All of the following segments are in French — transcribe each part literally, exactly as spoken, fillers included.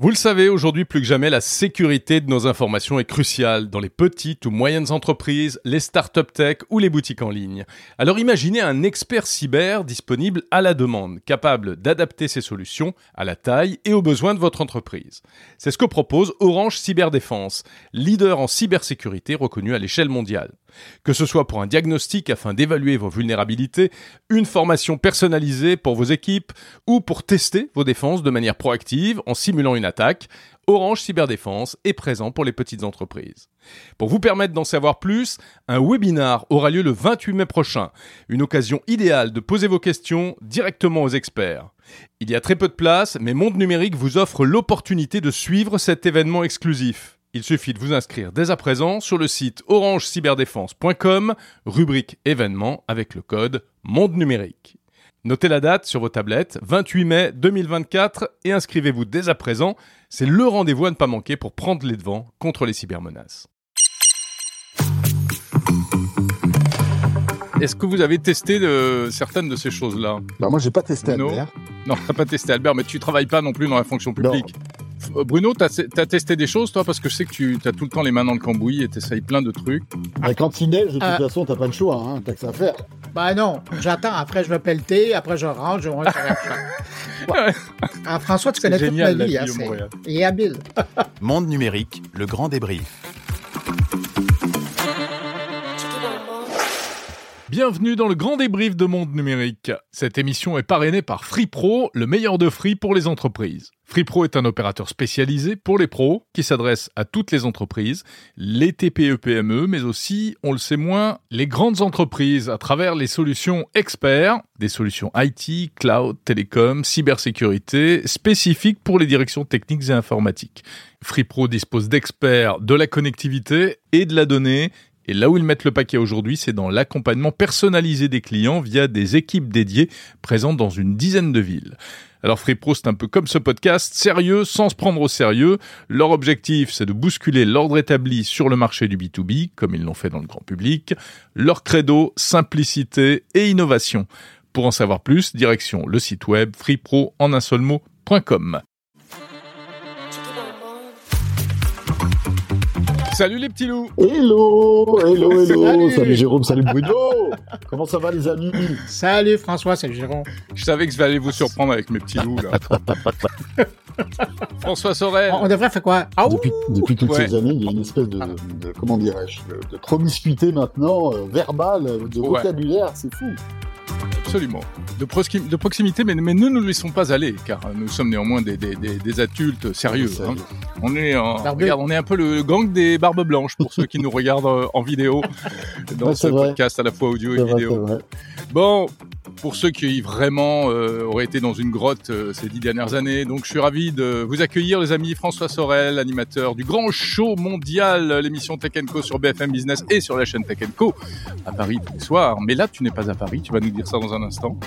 Vous le savez, aujourd'hui plus que jamais, la sécurité de nos informations est cruciale dans les petites ou moyennes entreprises, les startups tech ou les boutiques en ligne. Alors imaginez un expert cyber disponible à la demande, capable d'adapter ses solutions à la taille et aux besoins de votre entreprise. C'est ce que propose Orange Cyberdéfense, leader en cybersécurité reconnu à l'échelle mondiale. Que ce soit pour un diagnostic afin d'évaluer vos vulnérabilités, une formation personnalisée pour vos équipes ou pour tester vos défenses de manière proactive en simulant une attaque, Orange Cyberdéfense est présent pour les petites entreprises. Pour vous permettre d'en savoir plus, un webinar aura lieu le vingt-huit mai prochain, une occasion idéale de poser vos questions directement aux experts. Il y a très peu de place, mais Monde Numérique vous offre l'opportunité de suivre cet événement exclusif. Il suffit de vous inscrire dès à présent sur le site orange cyberdéfense point com, rubrique événements avec le code Monde Numérique. Notez la date sur vos tablettes, vingt-huit mai deux mille vingt-quatre, et inscrivez-vous dès à présent. C'est le rendez-vous à ne pas manquer pour prendre les devants contre les cybermenaces. Est-ce que vous avez testé de, certaines de ces choses-là ? Bah moi, j'ai pas testé Bruno. Albert. Non, t'as pas testé Albert, mais tu travailles pas non plus dans la fonction publique. Non. Bruno, t'as, t'as testé des choses, toi, parce que je sais que tu as tout le temps les mains dans le cambouis et t'essayes plein de trucs. Ah, quand il neige, de toute Euh. façon, t'as pas le choix, hein, t'as que ça à faire. Ben non, j'attends, après je vais pelleter, après je range, je vais ouais. Ah, François, tu connais C'est toute génial, ma vie, la hein, vie au c'est... Montréal. Il est habile. Monde numérique, le grand débrief. Bienvenue dans le grand débrief de Monde Numérique. Cette émission est parrainée par FreePro, le meilleur de Free pour les entreprises. FreePro est un opérateur spécialisé pour les pros qui s'adresse à toutes les entreprises, les T P E P M E, mais aussi, on le sait moins, les grandes entreprises à travers les solutions experts, des solutions I T, cloud, télécom, cybersécurité, spécifiques pour les directions techniques et informatiques. FreePro dispose d'experts de la connectivité et de la donnée. Et là où ils mettent le paquet aujourd'hui, c'est dans l'accompagnement personnalisé des clients via des équipes dédiées présentes dans une dizaine de villes. Alors FreePro, c'est un peu comme ce podcast, sérieux sans se prendre au sérieux. Leur objectif, c'est de bousculer l'ordre établi sur le marché du B deux B, comme ils l'ont fait dans le grand public. Leur credo, simplicité et innovation. Pour en savoir plus, direction le site web freepro en un seul mot point com. Salut les petits loups. Hello, hello, hello. Salut. Salut Jérôme, salut Bruno. Comment ça va les amis? Salut François, salut Jérôme. Je savais que je vais aller vous surprendre avec mes petits loups là. François Sorel. On, on devrait faire quoi? Ah, Depuis, depuis toutes Ouais. ces années, il y a une espèce de, de comment dirais-je, de, de promiscuité maintenant, euh, verbale, de Ouais. vocabulaire, c'est fou. Absolument. De, prosqui- de proximité, mais, mais ne nous laissons pas aller, car nous sommes néanmoins des, des, des, des adultes sérieux. Sérieux. Hein. On est, en, Barbu. regarde, on est un peu le gang des barbes blanches pour ceux qui nous regardent euh, en vidéo dans Ouais, ce c'est vrai. podcast à la fois audio C'est et vrai, c'est vidéo. vrai. Bon, pour ceux qui vraiment euh, auraient été dans une grotte euh, ces dix dernières années, donc je suis ravi de vous accueillir, les amis. François Sorel, animateur du grand show mondial, l'émission Tech and Co sur B F M Business et sur la chaîne Tech and Co à Paris tous les soirs. Mais là, tu n'es pas à Paris, tu vas nous dire ça dans un instant.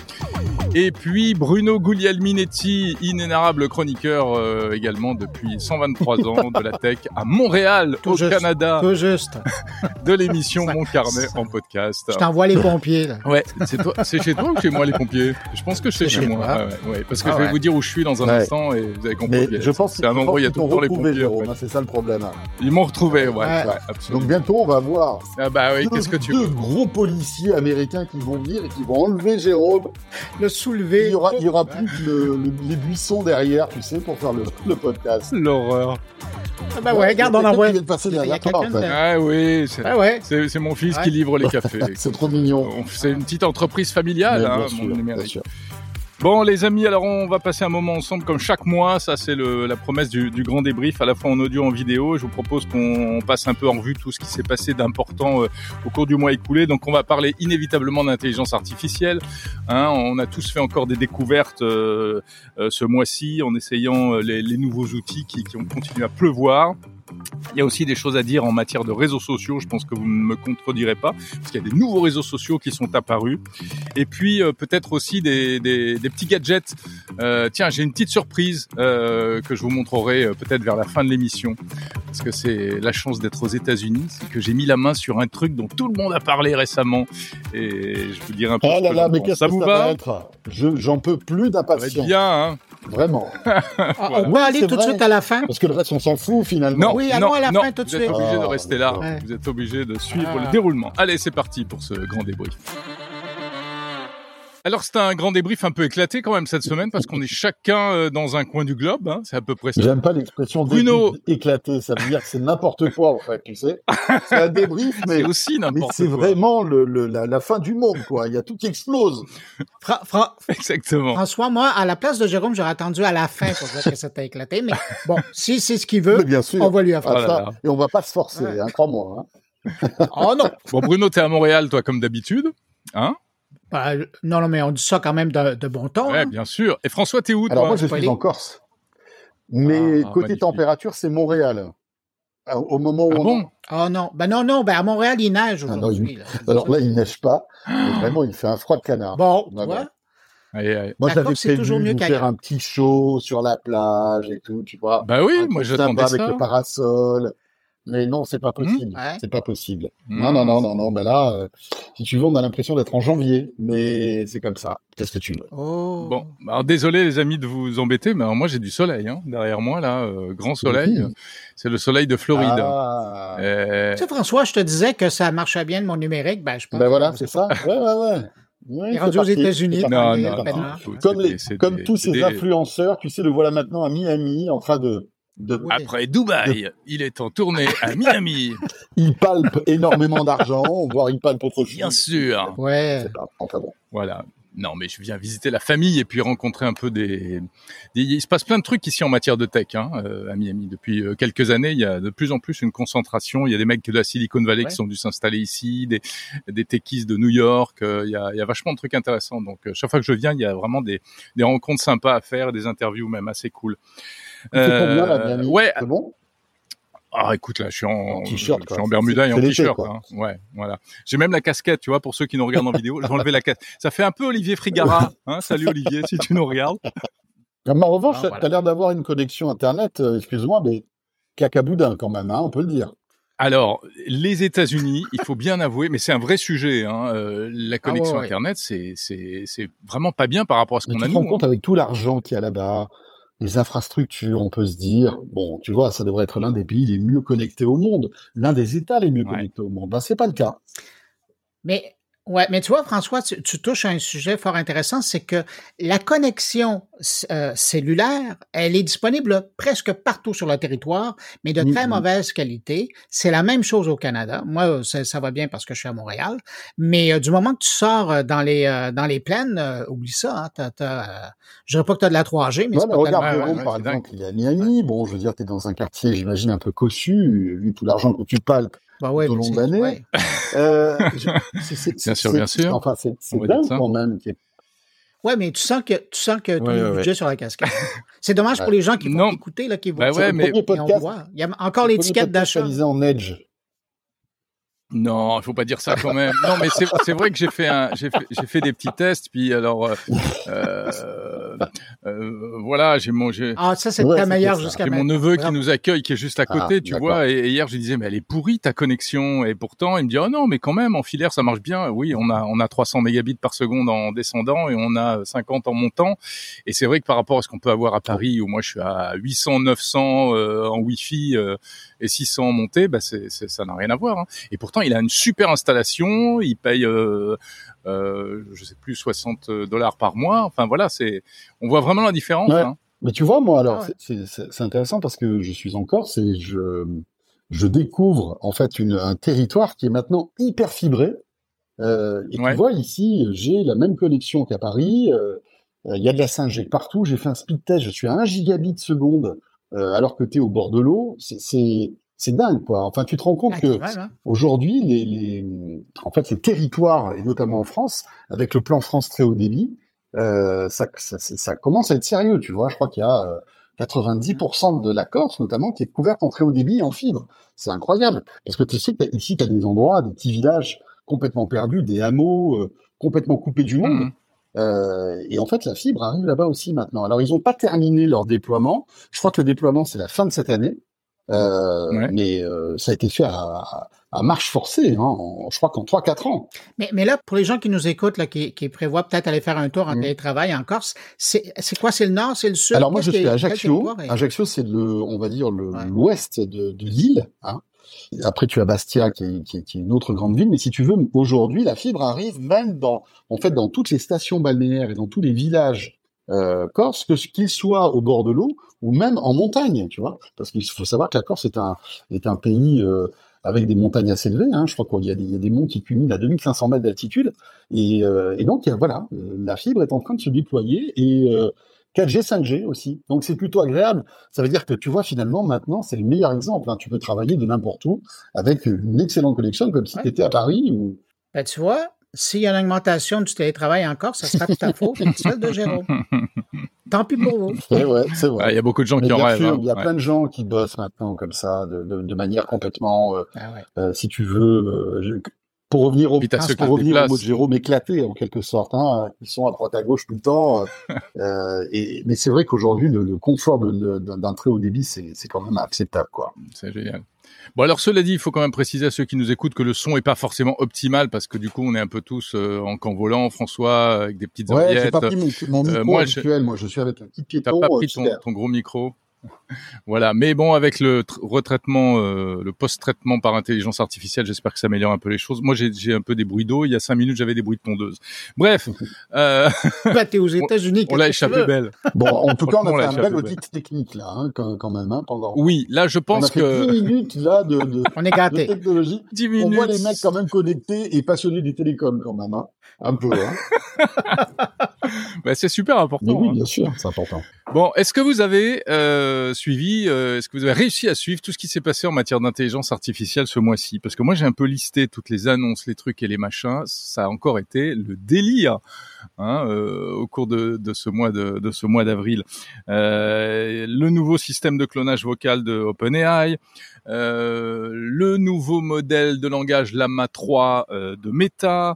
Et puis Bruno Guglielminetti, inénarrable chroniqueur euh, également depuis cent vingt-trois ans de la tech à Montréal, Tout au juste. Canada, Tout juste. de l'émission Ça- Mon Carnet en podcast. Je t'envoie les pompiers, là. Ouais, c'est toi, c'est chez toi ou chez moi les pompiers? Je pense que c'est C'est chez chez moi. toi. Ouais, ouais, ouais, parce que Ah je vais ouais. vous dire où je suis dans un Ouais. instant et vous avez compris. Mais je pense c'est un endroit où il y a tout le temps les pompiers. Jérôme, en fait. hein, c'est ça le problème. hein. Ils m'ont retrouvé, ouais, Ouais. ouais, absolument. Donc bientôt, on va voir Ah bah oui, deux, qu'est-ce que tu deux veux? gros policiers américains qui vont venir et qui vont enlever Jérôme. Le soulever. Il y aura, il y aura plus que le- le- les buissons derrière, tu sais, pour faire le, le podcast. L'horreur. Ah bah ouais, regarde, on quelqu'un envoie. qui vient de passer Il y a derrière toi, en quelqu'un fait. de- Ah oui, c'est, Ah ouais. c'est, c'est mon fils Ouais. qui livre les cafés. C'est trop mignon. On- C'est une petite entreprise familiale, Mais hein, bien, Monde sûr, bien Numérique. sûr. Bon les amis, alors on va passer un moment ensemble comme chaque mois, ça c'est le, la promesse du, du grand débrief à la fois en audio et en vidéo. Je vous propose qu'on passe un peu en revue tout ce qui s'est passé d'important euh, au cours du mois écoulé. Donc on va parler inévitablement d'intelligence artificielle. Hein, on a tous fait encore des découvertes euh, euh, ce mois-ci en essayant euh, les, les nouveaux outils qui, qui ont continué à pleuvoir. Il y a aussi des choses à dire en matière de réseaux sociaux, je pense que vous ne me contredirez pas, parce qu'il y a des nouveaux réseaux sociaux qui sont apparus. Et puis euh, peut-être aussi des, des, des petits gadgets. Euh, tiens, j'ai une petite surprise euh, que je vous montrerai euh, peut-être vers la fin de l'émission, parce que c'est la chance d'être aux États-Unis, c'est que j'ai mis la main sur un truc dont tout le monde a parlé récemment, et je vous dirai un peu Oh ce là que là, j'en mais pense. qu'est-ce Ça que vous ça va? va être? Je, J'en peux plus Ça va être d'impatience. bien, hein. Vraiment. Ah, on Oui, peut aller c'est tout de vrai. suite à la fin. Parce que le reste, on s'en fout finalement. Non, Oui, non, allons à la non, fin tout de vous êtes suite. obligé de Ah, rester là. ouais. Vous êtes obligé de suivre Ah. le déroulement. Allez, c'est parti pour ce grand débrief. Alors, c'est un grand débrief un peu éclaté quand même cette semaine parce qu'on est chacun euh, dans un coin du globe. Hein, c'est à peu près ça. J'aime pas l'expression Bruno. débrief éclaté, ça veut dire que c'est n'importe quoi en fait, tu sais. C'est un débrief, mais, C'est aussi mais n'importe c'est quoi. vraiment le, le- la, la fin du monde, quoi. Il y a tout qui explose. Fra- Fra- Exactement. François, moi, à la place de Jérôme, j'aurais attendu à la fin pour dire que c'était éclaté. Mais bon, si c'est ce qu'il veut, Mais bien sûr. on va lui Ah, offrir. Oh là ça, là. et on va pas se forcer, Ouais. hein, crois-moi. Hein. Oh non! Bon, Bruno, t'es à Montréal, toi, comme d'habitude. Hein? Ben, non, non, mais on dit ça quand même de, de bon ton. Ouais, hein. bien sûr. Et François, t'es où, toi? Alors moi, je pas suis les- en Corse. Mais Ah, côté magnifique. température, c'est Montréal. Ah, Au moment où Ah on bon? Oh non, ben non, non, ben à Montréal, il neige Ah non, aujourd'hui. il- là. Alors là, il neige pas. Mais vraiment, il fait un froid de canard. Bon, tu Ouais, vois, ouais. Allez, allez. Moi, La j'avais Corse, c'est prévu toujours de mieux nous qu'ailleurs. faire un petit show sur la plage et tout, tu vois. Bah oui, Un moi truc j'attendais sympa avec ça. le parasol. Mais non, c'est pas possible. Ouais. C'est pas possible. Mmh. Non, non, non, non, non. Ben là, euh, si tu veux, on a l'impression d'être en janvier. Mais c'est comme ça. Qu'est-ce que tu veux? oh. Bon, alors désolé les amis de vous embêter, mais alors moi j'ai du soleil hein, derrière moi là, euh, grand soleil. Oui. C'est le soleil de Floride. Ah. Euh, Tu sais, François, je te disais que ça marchait bien de mon numérique. Ben, je pense. Ben voilà, que- c'est ça. Ouais, ouais, ouais. Ouais, Il est c'est rendu aux parti. États-Unis. C'est non, parti. non, Maintenant. non, Maintenant. écoute, Comme, c'est les, des- c'est comme des- tous c'est ces des- influenceurs, tu sais, le voilà maintenant à Miami en train de, de Oui. Après Dubaï, il est en tournée à Miami, il palpe énormément d'argent, voire il palpe autre chose. bien sûr. Ouais. C'est pas, enfin bon. Voilà. Non, mais je viens visiter la famille et puis rencontrer un peu des... des- Il se passe plein de trucs ici en matière de tech hein, euh, à Miami. Depuis euh, quelques années, il y a de plus en plus une concentration. Il y a des mecs de la Silicon Valley Ouais. qui sont dû s'installer ici, des, des techies de New York. euh, il, y a, il y a vachement de trucs intéressants. Donc, euh, chaque fois que je viens, il y a vraiment des, des rencontres sympas à faire, des interviews même assez cool. Il fait combien là, Euh, Miami? ouais. C'est bon? Ah, écoute, là, je suis en, En t-shirt, je quoi. suis en bermuda et C'est en l'été, t-shirt. quoi. Hein. Ouais, voilà. J'ai même la casquette, tu vois, pour ceux qui nous regardent en vidéo. J'ai enlevé la casquette. Ça fait un peu Olivier Frigara. Hein. Salut Olivier, si tu nous regardes. Mais en revanche, Ah, t'as voilà. l'air d'avoir une connexion Internet, euh, excuse-moi, mais cacaboudin quand même, hein, on peut le dire. Alors, les États-Unis, il faut bien avouer, mais c'est un vrai sujet. Hein, euh, la connexion Ah ouais, ouais. Internet, c'est c'est c'est vraiment pas bien par rapport à ce Mais qu'on tu a te nous. rends compte hein. avec tout l'argent qu'il y a là-bas, les infrastructures, on peut se dire, bon, tu vois, ça devrait être l'un des pays les mieux connectés au monde, l'un des États les mieux Ouais. connectés au monde. Ben, c'est pas le cas. Mais, ouais, mais tu vois, François, tu, tu touches à un sujet fort intéressant, c'est que la connexion euh, cellulaire, elle est disponible presque partout sur le territoire, mais de très Mhm. mauvaise qualité. C'est la même chose au Canada. Moi, ça, ça va bien parce que je suis à Montréal, mais euh, du moment que tu sors euh, dans les euh, dans les plaines, euh, oublie ça. Hein, t'as, t'as, euh, je dirais pas que tu as de la trois G, mais Ouais, c'est mais pas regarde, tellement... ouais, Jérôme, ouais, par c'est exemple, il est à Miami. Bon, je veux dire, t'es dans un quartier, j'imagine, un peu cossu, vu tout l'argent que tu palpes Bah ouais, tout au mais long c'est- de l'année. ouais. Euh, je- c'est- c'est- Bien sûr, c'est- bien sûr. Enfin, c'est c'est On va dire dingue ça. quand même. qu'il y ait- Ouais, mais tu sens que tu sens que tu Ouais, mets ouais, le budget sur la casquette. C'est dommage pour Ouais. les gens qui vont Non. écouter, là, qui vont Bah sur ouais, le mais- Premier et on podcast, voit. Il y a encore le l'étiquette premier podcast d'achat. réalisé en Edge. Non, il faut pas dire ça quand même. Non, mais c'est c'est vrai que j'ai fait un j'ai fait j'ai fait des petits tests puis alors euh, euh, euh, voilà, j'ai mon j'ai Ah, ça, c'est Ouais, ta c'était meilleure ça. jusqu'à J'ai mon maintenant. neveu qui Bravo. nous accueille, qui est juste à côté, Ah, tu d'accord. vois. Et, et hier, je lui disais, mais elle est pourrie ta connexion. Et pourtant, il me dit, oh non, mais quand même, en filaire, ça marche bien. Oui, on a on a trois cents mégabits par seconde en descendant et on a cinquante en montant. Et c'est vrai que par rapport à ce qu'on peut avoir à Paris, où moi je suis à huit cents, neuf cents euh, en Wi-Fi euh, et six cents en montée, bah c'est, c'est ça n'a rien à voir. Hein. Et pourtant, il a une super installation. Il paye, euh, euh, je sais plus, soixante dollars par mois. Enfin voilà, c'est on voit vraiment la différence. Ouais. Hein. Mais tu vois, moi, alors, Ah ouais. c'est- c'est c'est intéressant parce que je suis en Corse et je, je découvre, en fait, une, un territoire qui est maintenant hyper fibré. Euh, et Ouais. tu vois, ici, j'ai la même connexion qu'à Paris. euh, euh, Il y a de la cinq G partout. J'ai fait un speed test. Je suis à un gigabit seconde, euh, alors que tu es au bord de l'eau. C'est- C'est c'est dingue, quoi. Enfin, tu te rends compte Ah, que quand même, hein. aujourd'hui, les, les, en fait, les territoires, et notamment en France, avec le plan France très haut débit, euh, ça, ça, ça, ça commence à être sérieux, tu vois. Je crois qu'il y a euh, quatre-vingt-dix pour cent de la Corse, notamment, qui est couverte en très haut débit et en fibre. C'est incroyable. Parce que tu sais que t'as- ici, tu as des endroits, des petits villages complètement perdus, des hameaux euh, complètement coupés du monde. Mhm. Euh, et en fait, la fibre arrive là-bas aussi maintenant. Alors, ils n'ont pas terminé leur déploiement. Je crois que le déploiement, c'est la fin de cette année. Euh, Ouais. Mais euh, ça a été fait à, à, à marche forcée, hein, en- je crois qu'en trois quatre ans. Mais, mais là, pour les gens qui nous écoutent, là, qui, qui prévoient peut-être aller faire un tour en Mm. télétravail en Corse, c'est, c'est quoi? C'est le nord, c'est le sud? Alors moi, je Qu'est-ce suis que- à quel Ajaccio. territoire est- Ajaccio, c'est le, on va dire, le, Ouais. l'ouest de, de l'île. Hein. Après, tu as Bastia, qui est, qui, est, qui est une autre grande ville. Mais si tu veux, aujourd'hui, la fibre arrive même dans, en fait, dans toutes les stations balnéaires et dans tous les villages euh, corses, que qu'ils soient au bord de l'eau ou même en montagne, tu vois. Parce qu'il faut savoir que la Corse est un, est un pays euh, avec des montagnes assez élevées. Hein. Je crois qu'il y a des, il y a des monts qui culminent à deux mille cinq cents mètres d'altitude. Et, euh, et donc, il y a, voilà, euh, la fibre est en train de se déployer et euh, quatre G, cinq G aussi. Donc, c'est plutôt agréable. Ça veut dire que, tu vois, finalement, maintenant, c'est le meilleur exemple. Hein. Tu peux travailler de n'importe où avec une excellente connexion, comme si Ouais. tu étais à Paris ou... Ben, tu vois, s'il y a une augmentation du télétravail en Corse, ça sera tout à faute, celle de Jérôme. Tant pis pour vous. Ouais, ouais, c'est vrai. Ouais, il y a beaucoup de gens Mais qui en bien rêvent. sûr, hein. il y a Ouais. plein de gens qui bossent maintenant comme ça, de, de, de manière complètement, euh, Ah ouais. euh, si tu veux, euh, je- pour revenir au, Puis t'as ceux qui pour se revenir au déplacent. mot de Jérôme, éclatés en quelque sorte, hein, ils sont à droite à gauche tout le temps. euh, et, mais c'est vrai qu'aujourd'hui, le, le confort de, de, d'un très haut débit, c'est, c'est quand même acceptable, quoi. C'est génial. Bon, alors cela dit, il faut quand même préciser à ceux qui nous écoutent que le son est pas forcément optimal parce que du coup, on est un peu tous euh, en camp volant, François, avec des petites Ouais, j'ai oreillettes. pas pris mon, mon micro Euh, moi, je- habituel. Moi, je suis avec un petit T'as piéton. pas euh, pris ton, super. ton gros micro. Voilà, mais bon, avec le tr- retraitement, euh, le post-traitement par intelligence artificielle, j'espère que ça améliore un peu les choses. Moi, j'ai, j'ai un peu des bruits d'eau. Il y a cinq minutes, j'avais des bruits de tondeuse. Bref, euh, Ben, t'es aux États-Unis. on l'a qu'est-ce que tu échappé veux? belle. Bon, en tout cas, on Franchement, on a l'a fait un échappé bel belle. audit technique là, hein, quand, quand même, hein, pendant. Oui, là, je On a pense fait que dix minutes là de, de, On est de gâtés. technologie. dix On minutes. voit les mecs quand même connectés et passionnés des télécoms quand même, hein. Un peu, hein. Bah, c'est super Mais important. oui, hein. bien sûr, c'est important. Bon, est-ce que vous avez euh, suivi, euh, est-ce que vous avez réussi à suivre tout ce qui s'est passé en matière d'intelligence artificielle ce mois-ci? Parce que moi, j'ai un peu listé toutes les annonces, les trucs et les machins. Ça a encore été le délire hein, euh, au cours de, de ce mois de, de ce mois d'avril. Euh, le nouveau système de clonage vocal de OpenAI, euh, le nouveau modèle de langage Llama trois euh, de Meta.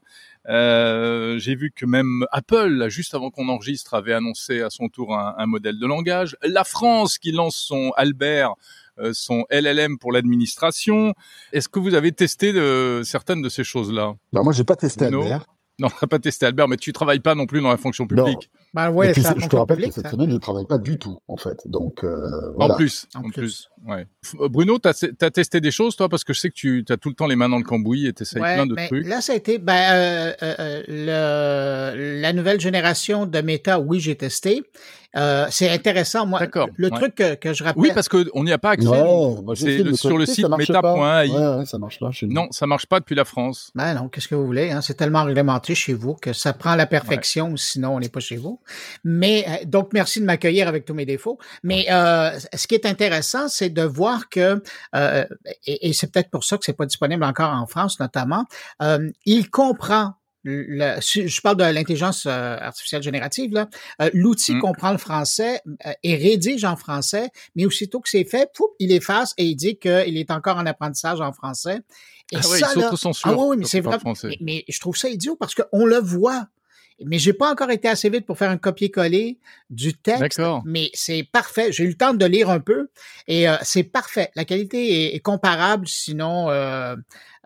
Euh, j'ai vu que même Apple, là, juste avant qu'on enregistre, avait annoncé à son tour un, un modèle de langage. La France qui lance son Albert, euh, son L L M pour l'administration. Est-ce que vous avez testé de, certaines de ces choses-là? Bah, moi, j'ai pas testé Non. Albert. Non, t'as pas testé Albert, mais tu travailles pas non plus dans la fonction Non. publique. Ben, ouais, Et puis, c'est la c'est- je te fonction rappelle publique, que cette ça. semaine, je travaille pas du tout, en fait. Donc, euh, voilà. En plus, En en, plus. plus. Ouais. F- Bruno, t'as, t'as testé des choses, toi, parce que je sais que tu as tout le temps les mains dans le cambouis et t'essayes Ouais, plein de ben, trucs. là, ça a été ben, euh, euh, euh, le, la nouvelle génération de Meta, oui, j'ai testé. Euh, c'est intéressant. Moi, D'accord, le ouais. truc que, que je rappelle. Oui, parce que on n'y a pas accès. Ouais, nous. moi, j'ai C'est essayé de le- me sur le connecter, site ça marche meta point pas. a i. Ouais, ouais, ça marche pas chez nous. Non, ça marche pas depuis la France. Ben non, qu'est-ce que vous voulez, hein? C'est tellement réglementé chez vous que ça prend la perfection, sinon on n'est pas chez vous. Mais euh, donc merci de m'accueillir avec tous mes défauts. Mais euh, ce qui est intéressant, c'est de voir que euh, et, et c'est peut-être pour ça que c'est pas disponible encore en France, notamment. Euh, il comprend. Le, je parle de l'intelligence euh, artificielle générative, là. Euh, l'outil Mm. comprend le français euh, et rédige en français, mais aussitôt que c'est fait, pouf, il efface et il dit qu'il est encore en apprentissage en français. Et Ah ça, ouais, il là, s'auto-censure. ah oui, oui, mais quand c'est on parle vrai. français. Mais, mais je trouve ça idiot parce qu'on le voit. Mais j'ai pas encore été assez vite pour faire un copier-coller du texte. D'accord. Mais c'est parfait. J'ai eu le temps de lire un peu et euh, c'est parfait. La qualité est, est comparable, sinon euh,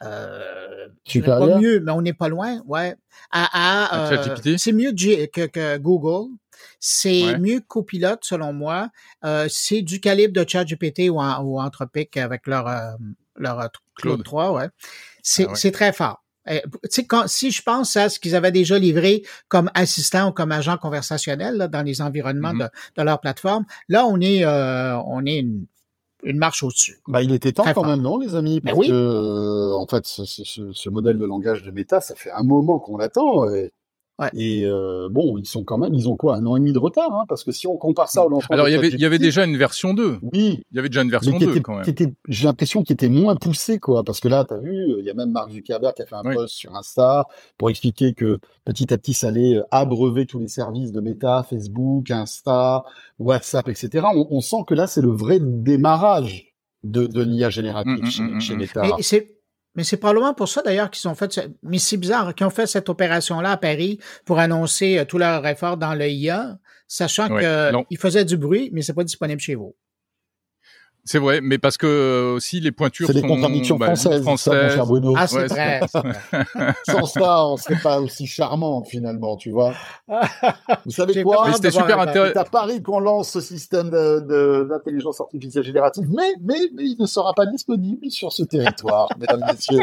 euh, je dirais Supérieur? pas mieux, mais on n'est pas loin. Ouais. À, à, À euh, ChatGPT? c'est mieux G- que, que Google. C'est Ouais. mieux que Copilot, selon moi. Euh, c'est du calibre de ChatGPT ou, en, ou Anthropic avec leur euh, leur euh, Claude Claude. trois. Ouais. C'est Ah ouais. c'est très fort. Euh, tu sais, quand, si je pense à ce qu'ils avaient déjà livré comme assistant ou comme agent conversationnel là, dans les environnements Mhm. de, de leur plateforme, là, on est, euh, on est une, une marche au-dessus. Bah, il était temps Très quand fort. même, non, les amis? Ben Parce oui. que, euh, en fait, ce, ce- ce- ce modèle de langage de Meta, ça fait un moment qu'on l'attend. Et, Ouais. et, euh, bon, ils sont quand même, ils ont quoi, un an et demi de retard, hein? Parce que si on compare ça au lancement Alors, de il y avait, il y avait ChatGPT, déjà une version deux. oui, Il y avait déjà une mais version qui deux, était, quand même. qui était, j'ai l'impression qu'il était moins poussé, quoi. Parce que là, t'as vu, il y a même Mark Zuckerberg qui a fait un Oui. post sur Insta pour expliquer que petit à petit, ça allait euh, abreuver tous les services de Meta, Facebook, Insta, WhatsApp, et cetera. On, on sent que là, c'est le vrai démarrage de, de l'I A générative Mm, mm, chez, mm, chez mm. Meta. Mais c'est, mais c'est probablement pour ça d'ailleurs qu'ils ont fait, ce- mais c'est bizarre, qu'ils ont fait cette opération-là à Paris pour annoncer euh, tout leur effort dans le I A, sachant Ouais. que Non. ils faisaient du bruit, mais c'est pas disponible chez vous. C'est vrai, mais parce que euh, aussi les pointures c'est des sont contradictions bah, françaises, françaises. ça, mon cher Bruno. Ah, c'est Ouais, vrai. c'est vrai. Sans ça, on serait pas aussi charmant, finalement, tu vois. Vous savez J'ai quoi? Mais c'était super intéressant. C'est à Paris qu'on lance ce système de, de, d'intelligence artificielle générative, mais, mais, mais il ne sera pas disponible sur ce territoire, mesdames, messieurs.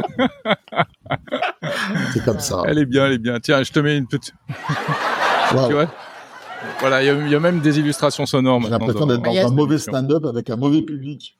C'est comme ça. Elle est bien, elle est bien. Tiens, je te mets une petite. Wow. Tu vois. Voilà, il y, a- il y a même des illustrations sonores. J'ai maintenant l'impression dans- d'être dans Mais il y a- un mauvais stand-up avec un mauvais public.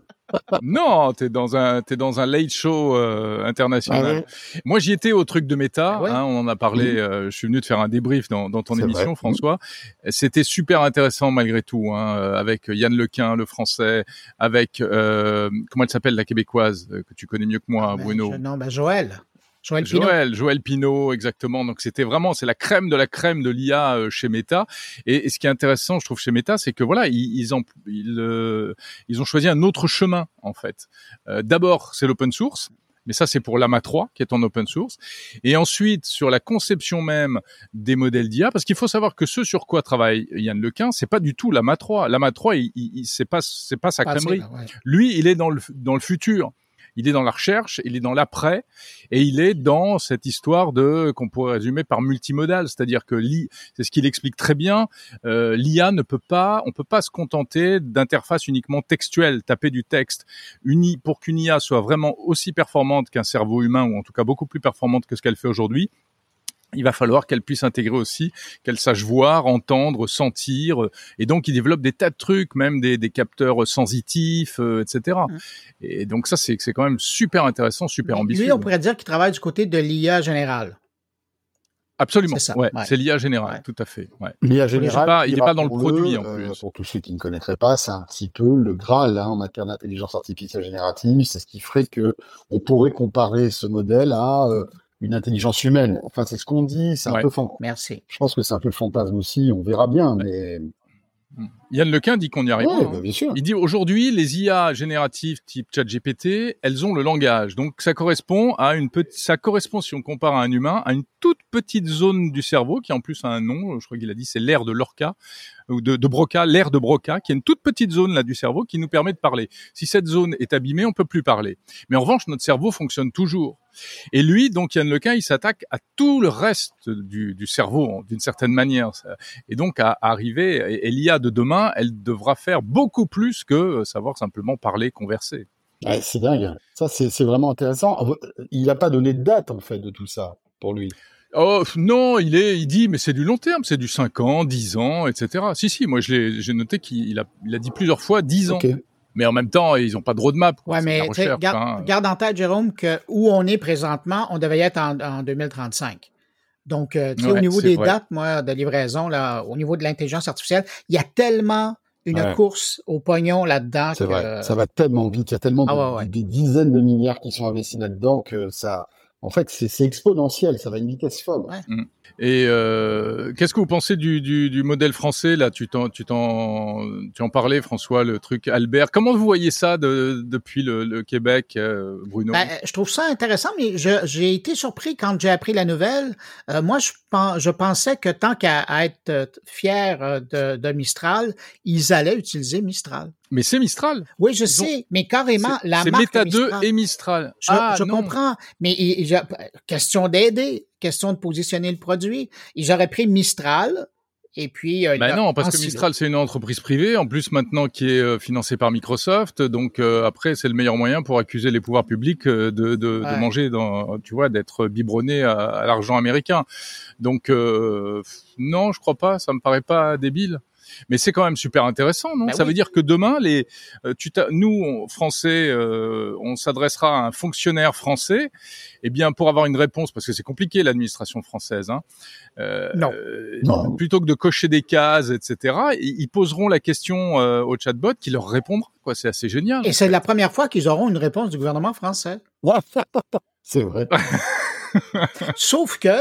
Non, t'es dans un t'es dans un late show euh, international. Ah ouais. Moi, j'y étais au truc de Meta. Ah ouais. Hein, on en a parlé. Mhm. euh, je suis venu te faire un débrief dans, dans ton C'est émission, vrai. François. C'était super intéressant malgré tout, hein, euh, avec Yann Lequin, le français, avec euh, comment elle s'appelle la québécoise euh, que tu connais mieux que moi, Ben, Bruno. je- non, ben Joël. Joël Pinot. Joël, Joël Pinot, exactement. Donc c'était vraiment, c'est la crème de la crème de l'I A euh, chez Meta. Et, et ce qui est intéressant, je trouve, chez Meta, c'est que voilà, ils ils ont ils, euh, ils ont choisi un autre chemin en fait. Euh, d'abord, c'est l'open source. Mais ça, c'est pour l'A M A trois, qui est en open source. Et ensuite, sur la conception même des modèles d'I A, parce qu'il faut savoir que ce sur quoi travaille Yann Lequin, c'est pas du tout l'A M A trois. L'A M A trois, il, il, c'est pas, c'est pas sa Pas crèmerie. assez, là, ouais. Lui, il est dans le, dans le futur. Il est dans la recherche, il est dans l'après, et il est dans cette histoire de qu'on pourrait résumer par multimodal, c'est-à-dire que l'I, c'est ce qu'il explique très bien. Euh, L'I A ne peut pas, on peut pas se contenter d'interfaces uniquement textuelles, taper du texte. Une I, pour qu'une I A soit vraiment aussi performante qu'un cerveau humain, ou en tout cas beaucoup plus performante que ce qu'elle fait aujourd'hui, il va falloir qu'elle puisse intégrer aussi, qu'elle sache voir, entendre, sentir, euh, et donc il développe des tas de trucs, même des, des capteurs sensitifs, euh, et cetera. Mmh. Et donc ça, c'est c'est quand même super intéressant, super Mais ambitieux. Lui, on pourrait dire qu'il travaille du côté de l'I A générale. Absolument, C'est ça, ouais, ouais. c'est l'I A générale, Ouais. tout à fait. Ouais. L'I A Il est générale, pas, il est pas dans le rappelons-le, produit en euh, plus. pour tous ceux qui ne connaîtraient pas, c'est un petit peu le Graal hein, en matière d'intelligence artificielle générative. C'est ce qui ferait que on pourrait comparer ce modèle à euh, une intelligence humaine. Enfin, c'est ce qu'on dit. C'est un Ouais. peu fan- Merci. Je pense que c'est un peu le fantasme aussi. On verra bien, mais Yann Lequin dit qu'on y arrivera. ouais, hein. bah, bien sûr. Il dit aujourd'hui, les I A génératives type ChatGPT, elles ont le langage. Donc ça correspond à une petite, ça correspond si on compare à un humain, à une toute petite zone du cerveau qui en plus a un nom. Je crois qu'il a dit c'est l'aire de Lorca ou de, de Broca, l'aire de Broca, qui est une toute petite zone là du cerveau qui nous permet de parler. Si cette zone est abîmée, on peut plus parler. Mais en revanche, notre cerveau fonctionne toujours. Et lui, donc Yann Lequin, il s'attaque à tout le reste du, du cerveau d'une certaine manière. Et donc à, à arriver, et, et l'I A de demain, elle devra faire beaucoup plus que savoir simplement parler, converser. Ouais, c'est dingue. Ça, c'est c'est vraiment intéressant. Il n'a pas donné de date en fait de tout ça pour lui. Oh non, il est, il dit, mais c'est du long terme, c'est du cinq ans, dix ans, et cetera. Si, si, moi je l'ai, j'ai noté qu'il a, il a dit plusieurs fois dix ans. Ok. Mais en même temps, ils n'ont pas de roadmap. Quoi. Ouais, C'est de la mais tu sais, recherche, garde, hein. garde en tête, Jérôme, que où on est présentement, on devait y être en, en deux mille trente-cinq. Donc, euh, tu sais, Ouais, au niveau c'est des vrai. dates, moi, de livraison, là, au niveau de l'intelligence artificielle, il y a tellement une Ouais. course au pognon là-dedans C'est que... vrai. Ça va tellement vite. Il y a tellement Ah de- ouais, ouais. des dizaines de milliards qui sont investis là-dedans que ça, en fait, c'est c'est exponentiel. Ça va à une vitesse folle. Ouais. Et euh, qu'est-ce que vous pensez du, du, du modèle français là? Tu t'en, tu t'en, tu en parlais, François, le truc Albert. Comment vous voyez ça de, depuis le, le Québec, euh, Bruno? Ben, je trouve ça intéressant, mais je- j'ai été surpris quand j'ai appris la nouvelle. Euh, moi, je, pen- je pensais que tant qu'à à être euh, fier euh, de, de Mistral, ils allaient utiliser Mistral. Mais c'est Mistral. Oui, je Ils ont- sais, mais carrément, C'est la c'est marque Meta deux Mistral. et Mistral. Je, ah, je non. comprends, mais il- il- je- question d'aider, question de positionner le produit. Ils auraient pris Mistral, et puis... euh, Ben il- non, parce que ensuite- Mistral, c'est une entreprise privée, en plus maintenant qui est euh, financée par Microsoft. Donc euh, après, c'est le meilleur moyen pour accuser les pouvoirs publics euh, de, de, Ouais. de manger, dans, tu vois, d'être biberonné à, à l'argent américain. Donc euh, non, je crois pas. Ça me paraît pas débile. Mais c'est quand même super intéressant, non? Ben Ça oui. veut dire que demain, les, euh, tu t'as- nous, on- Français, euh, on s'adressera à un fonctionnaire français, eh bien, pour avoir une réponse, parce que c'est compliqué l'administration française, hein. Euh, Non. euh, Non. Plutôt que de cocher des cases, et cetera, ils ils poseront la question euh, au chatbot, qui leur répondra. Quoi, c'est assez génial. Et c'est la première fois qu'ils auront une réponse du gouvernement français. C'est vrai. Sauf que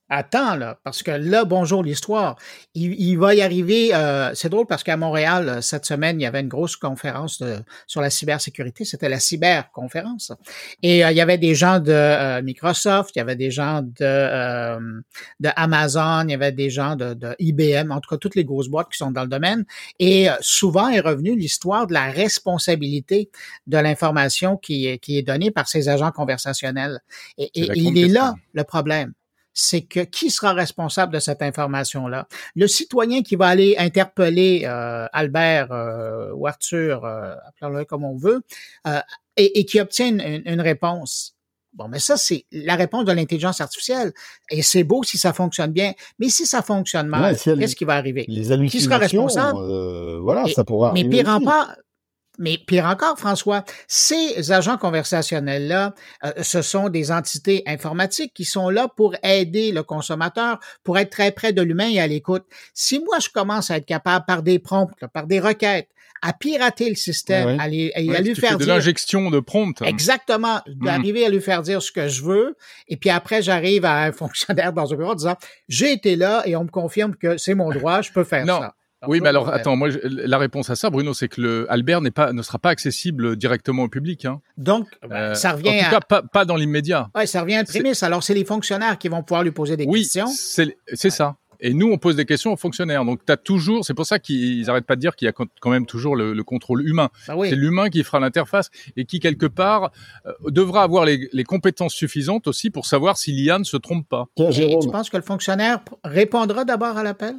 Attends, là, parce que là, bonjour l'histoire. Il, il va y arriver, euh, c'est drôle parce qu'à Montréal, cette semaine, il y avait une grosse conférence de, sur la cybersécurité. C'était la cyberconférence. Et euh, il y avait des gens de euh, Microsoft, il y avait des gens de, euh, de Amazon, il y avait des gens de, de I B M, en tout cas, toutes les grosses boîtes qui sont dans le domaine. Et euh, souvent est revenue l'histoire de la responsabilité de l'information qui est, qui est donnée par ces agents conversationnels. Et, et, et il est là le problème. C'est que qui sera responsable de cette information-là? Le citoyen qui va aller interpeller euh, Albert euh, ou Arthur, euh, appelons-le comme on veut, euh, et, et qui obtient une, une réponse. Bon, mais ça, c'est la réponse de l'intelligence artificielle. Et c'est beau si ça fonctionne bien. Mais si ça fonctionne mal, ouais, si elle, qu'est-ce qui va arriver? Les hallucinations, qui sera responsable? Euh, voilà, et, ça pourra mais arriver pire en aussi. pas, Mais pire encore, François, ces agents conversationnels-là, euh, ce sont des entités informatiques qui sont là pour aider le consommateur, pour être très près de l'humain et à l'écoute. Si moi, je commence à être capable, par des prompts, là, par des requêtes, à pirater le système, ouais. à, les, à, ouais, à lui tu faire fais dire... de l'injection de prompts. Exactement. D'arriver mmh. à lui faire dire ce que je veux. Et puis après, j'arrive à un fonctionnaire dans un bureau en disant, j'ai été là et on me confirme que c'est mon droit, je peux faire non. ça. Alors, oui, mais alors, attends, moi, je, la réponse à ça, Bruno, c'est que le Albert n'est pas, ne sera pas accessible directement au public, hein. Donc, ben, euh, ça revient en tout à... cas, pas, pas dans l'immédiat. Ouais, ça revient à une prémisse. Alors, c'est les fonctionnaires qui vont pouvoir lui poser des oui, questions. Oui, c'est, c'est ouais. ça. Et nous, on pose des questions aux fonctionnaires. Donc, t'as toujours, c'est pour ça qu'ils arrêtent pas de dire qu'il y a quand même toujours le, le contrôle humain. Ben oui. C'est l'humain qui fera l'interface et qui, quelque part, euh, devra avoir les, les compétences suffisantes aussi pour savoir si l'I A ne se trompe pas. Et, et tu penses que le fonctionnaire répondra d'abord à l'appel?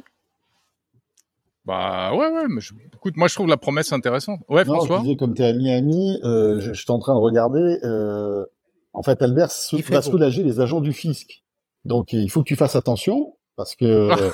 Bah ouais, ouais, mais je, écoute, moi je trouve la promesse intéressante. Ouais, non, François. Je disais, comme t'es à Miami, euh, je, je suis en train de regarder. Euh, en fait, Albert sou- va beau. soulager les agents du fisc. Donc, il faut que tu fasses attention parce que euh,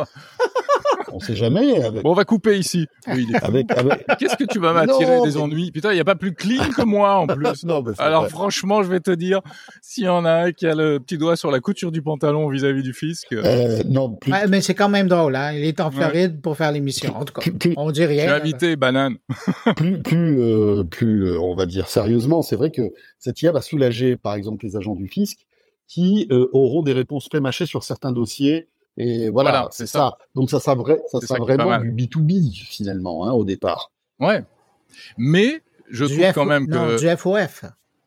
on sait jamais. Avec... Bon, on va couper ici. Oui, il est... avec, avec... Qu'est-ce que tu vas m'attirer non, des mais... ennuis? Putain, il y a pas plus clean que moi en plus. non, mais alors vrai. franchement, je vais te dire, s'il y en a un qui a le petit doigt sur la couture du pantalon vis-à-vis du fisc. Euh, non, plus... ouais, mais c'est quand même drôle, hein. Il est en Floride ouais. pour faire l'émission. En tout cas, plus, on dit rien. J'ai invité Banane. plus, plus, euh, plus, euh, on va dire sérieusement, c'est vrai que cette I A va soulager, par exemple, les agents du fisc qui euh, auront des réponses prémâchées sur certains dossiers. Et voilà, voilà c'est, c'est ça. ça. Donc ça sera, vrai, ça sera ça vraiment du B deux B finalement, hein, au départ. Ouais. Mais je du trouve F... quand même non, que... du F O F.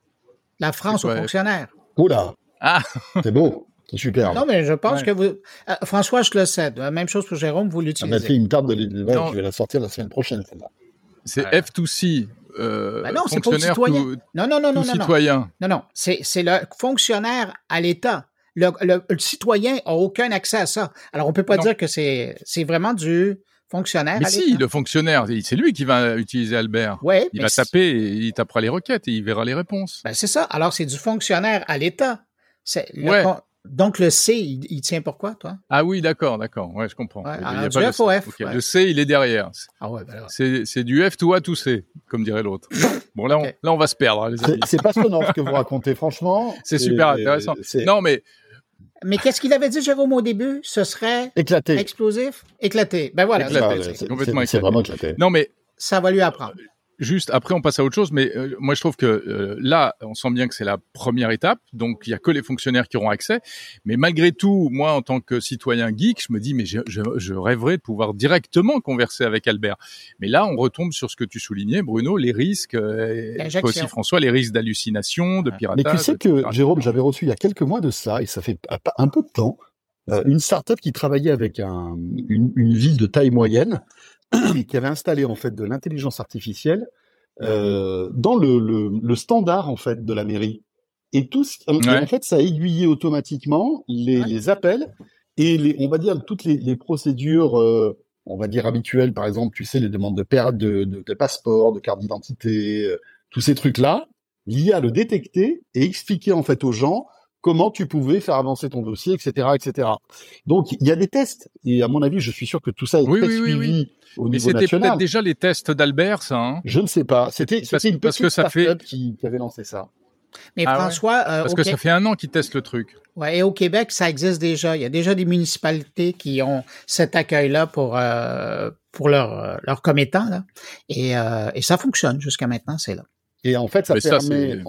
La France aux fonctionnaires. Oula. Ah. C'est beau. C'est super. Non, mais je pense ouais. que vous... Euh, François, je le cède. Même chose pour Jérôme, vous l'utilisez. On a fait une table de l'univers, je vais la sortir la semaine prochaine, celle-là. C'est ouais. F deux C. Euh, ben non, c'est pas le citoyen. Tout, non, non, non, non, tout non. citoyen. Non, non. C'est, c'est le fonctionnaire à l'État. Le, le, le citoyen n'a aucun accès à ça. Alors, on peut pas non. dire que c'est, c'est vraiment du fonctionnaire mais à si, l'État. le fonctionnaire, c'est lui qui va utiliser Albert. Ouais, il va taper, et il tapera les requêtes et il verra les réponses. Ben c'est ça. Alors, c'est du fonctionnaire à l'État. C'est le ouais. con... Donc, le C, il, il tient pourquoi, toi? Ah oui, d'accord, d'accord. Ouais, je comprends. Ouais, il alors, y a du pas F O F. Okay. Ouais. Le C, il est derrière. Ah ouais, ben là. C'est, c'est du F to A to C, comme dirait l'autre. Bon, là, on, okay. là, on va se perdre, les amis. C'est, c'est passionnant ce que vous racontez, franchement. C'est super intéressant. C'est... Non, mais... Mais qu'est-ce qu'il avait dit, Jérôme, au début? Ce serait... Éclaté. Explosif? Éclaté. Ben voilà. Éclaté, c'est, c'est, c'est, complètement c'est, éclaté. C'est vraiment éclaté. Non, mais... Ça va lui apprendre. Juste, après, on passe à autre chose, mais euh, moi, je trouve que euh, là, on sent bien que c'est la première étape, donc il y a que les fonctionnaires qui auront accès. Mais malgré tout, moi, en tant que citoyen geek, je me dis, mais je, je, je rêverais de pouvoir directement converser avec Albert. Mais là, on retombe sur ce que tu soulignais, Bruno, les risques, euh, toi aussi, François, les risques d'hallucination, de piratage. Mais tu sais que, Jérôme, j'avais reçu il y a quelques mois de ça, et ça fait un peu de temps, euh, une start-up qui travaillait avec un, une, une ville de taille moyenne, qui avait installé en fait de l'intelligence artificielle euh, dans le, le, le standard en fait de la mairie. Et tout, ouais. et en fait, ça aiguillait automatiquement les, ouais. les appels et les, on va dire toutes les, les procédures, euh, on va dire habituelles. Par exemple, tu sais, les demandes de perte de, de, de passeport, de carte d'identité, euh, tous ces trucs-là. L'I A le détectait et expliquait en fait aux gens comment tu pouvais faire avancer ton dossier, et cetera, et cetera. Donc, il y a des tests. Et à mon avis, je suis sûr que tout ça est oui, très oui, suivi oui, oui. au Mais niveau c'était national. Peut-être déjà les tests d'Albert, ça, hein? Je ne sais pas. C'était, parce, c'était une parce petite que ça start-up fait... qui, qui avait lancé ça. Mais ah François... Ouais. Euh, parce okay. que ça fait un an qu'ils testent le truc. Ouais, et au Québec, ça existe déjà. Il y a déjà des municipalités qui ont cet accueil-là pour, euh, pour leurs leur commettants, là. Et, euh, et ça fonctionne jusqu'à maintenant, c'est là. Et en fait, ça Mais permet... Ça,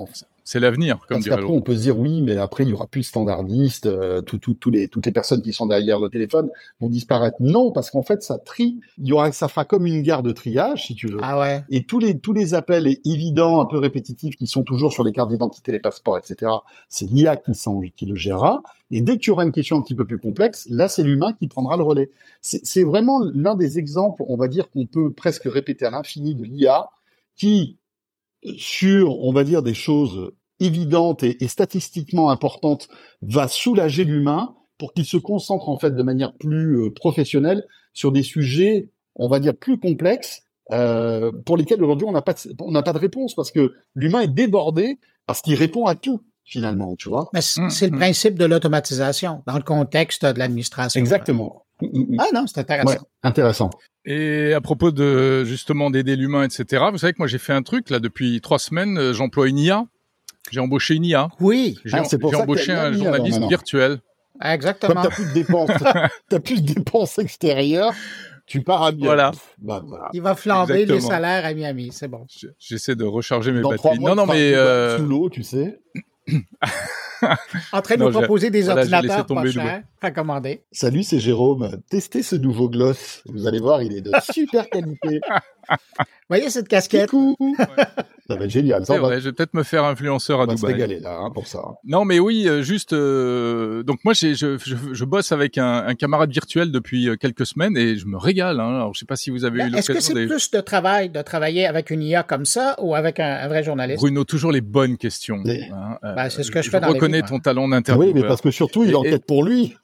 C'est l'avenir, comme Parce dirait qu'après, l'autre. on peut se dire oui, mais après, il y aura plus de standardistes, euh, tout, tout, tous les, toutes les personnes qui sont derrière le téléphone vont disparaître. Non, parce qu'en fait, ça trie. Il y aura, ça fera comme une gare de triage, si tu veux. Ah ouais. Et tous les, tous les appels évidents, un peu répétitifs, qui sont toujours sur les cartes d'identité, les passeports, et cetera, c'est l'I A qui, s'en, qui le gérera. Et dès que tu auras une question un petit peu plus complexe, là, c'est l'humain qui prendra le relais. C'est, c'est vraiment l'un des exemples, on va dire, qu'on peut presque répéter à l'infini de l'I A, qui, sur, on va dire, des choses évidente et, et statistiquement importante, va soulager l'humain pour qu'il se concentre en fait de manière plus euh, professionnelle sur des sujets, on va dire, plus complexes, euh, pour lesquels aujourd'hui on n'a pas de, on n'a pas de réponse parce que l'humain est débordé parce qu'il répond à tout finalement, tu vois. Mais c'est, Mmh, c'est le mmh. principe de l'automatisation dans le contexte de l'administration. Exactement. Ah non, c'est intéressant. Ouais, intéressant. Et à propos de justement d'aider l'humain, et cetera. Vous savez que moi j'ai fait un truc là depuis trois semaines. euh, J'emploie une I A. J'ai embauché une I A. Oui, J'ai, Ah, c'est pour j'ai ça que embauché t'as un mis alors, journaliste maintenant. virtuel. Comme exactement. t'as plus de dépenses, t'as plus de dépenses extérieures, tu pars à mieux. Voilà. Bah, voilà. Il va flamber les Exactement. salaires à Miami, c'est bon. J- J'essaie de recharger mes Dans trois batteries. mois, Non, non, tu mais seras euh, sous l'eau, tu sais. En train de Non, nous j'ai- proposer des voilà, j'ai laissé ordinateurs pas tomber le chers à commander. Salut, c'est Jérôme. Testez ce nouveau gloss. Vous allez voir, il est de super qualité. Voyez cette casquette? Coucou. Ça va être génial. Ça, c'est on va, vrai, je vais peut-être me faire influenceur à on va se Dubaï. régaler là hein, pour ça. Non, mais oui, euh, juste. euh, donc moi, j'ai, je, je, je bosse avec un, un camarade virtuel depuis euh, quelques semaines et je me régale. Hein. Alors, je sais pas si vous avez Mais eu est-ce que l'occasion. c'est des- plus de travail de travailler avec une I A comme ça ou avec un, un vrai journaliste? Bruno, toujours les bonnes questions. Les- hein. Euh, Ben, c'est ce que je je fais dans la reconnais vie, ton moi. talent Oui, d'intervieweur. mais parce que surtout, il Et- enquête pour lui.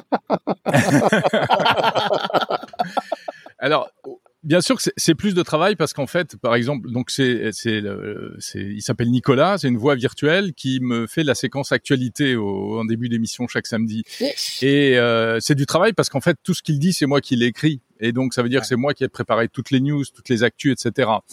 Alors, bien sûr que c'est, c'est plus de travail parce qu'en fait, par exemple, donc c'est, c'est, le- c'est, il s'appelle Nicolas, c'est une voix virtuelle qui me fait la séquence actualité au, en début d'émission chaque samedi. Et euh, c'est du travail parce qu'en fait, tout ce qu'il dit, c'est moi qui l'ai écrit. Et donc, ça veut dire Ouais. que c'est moi qui ai préparé toutes les news, toutes les actus, et cetera.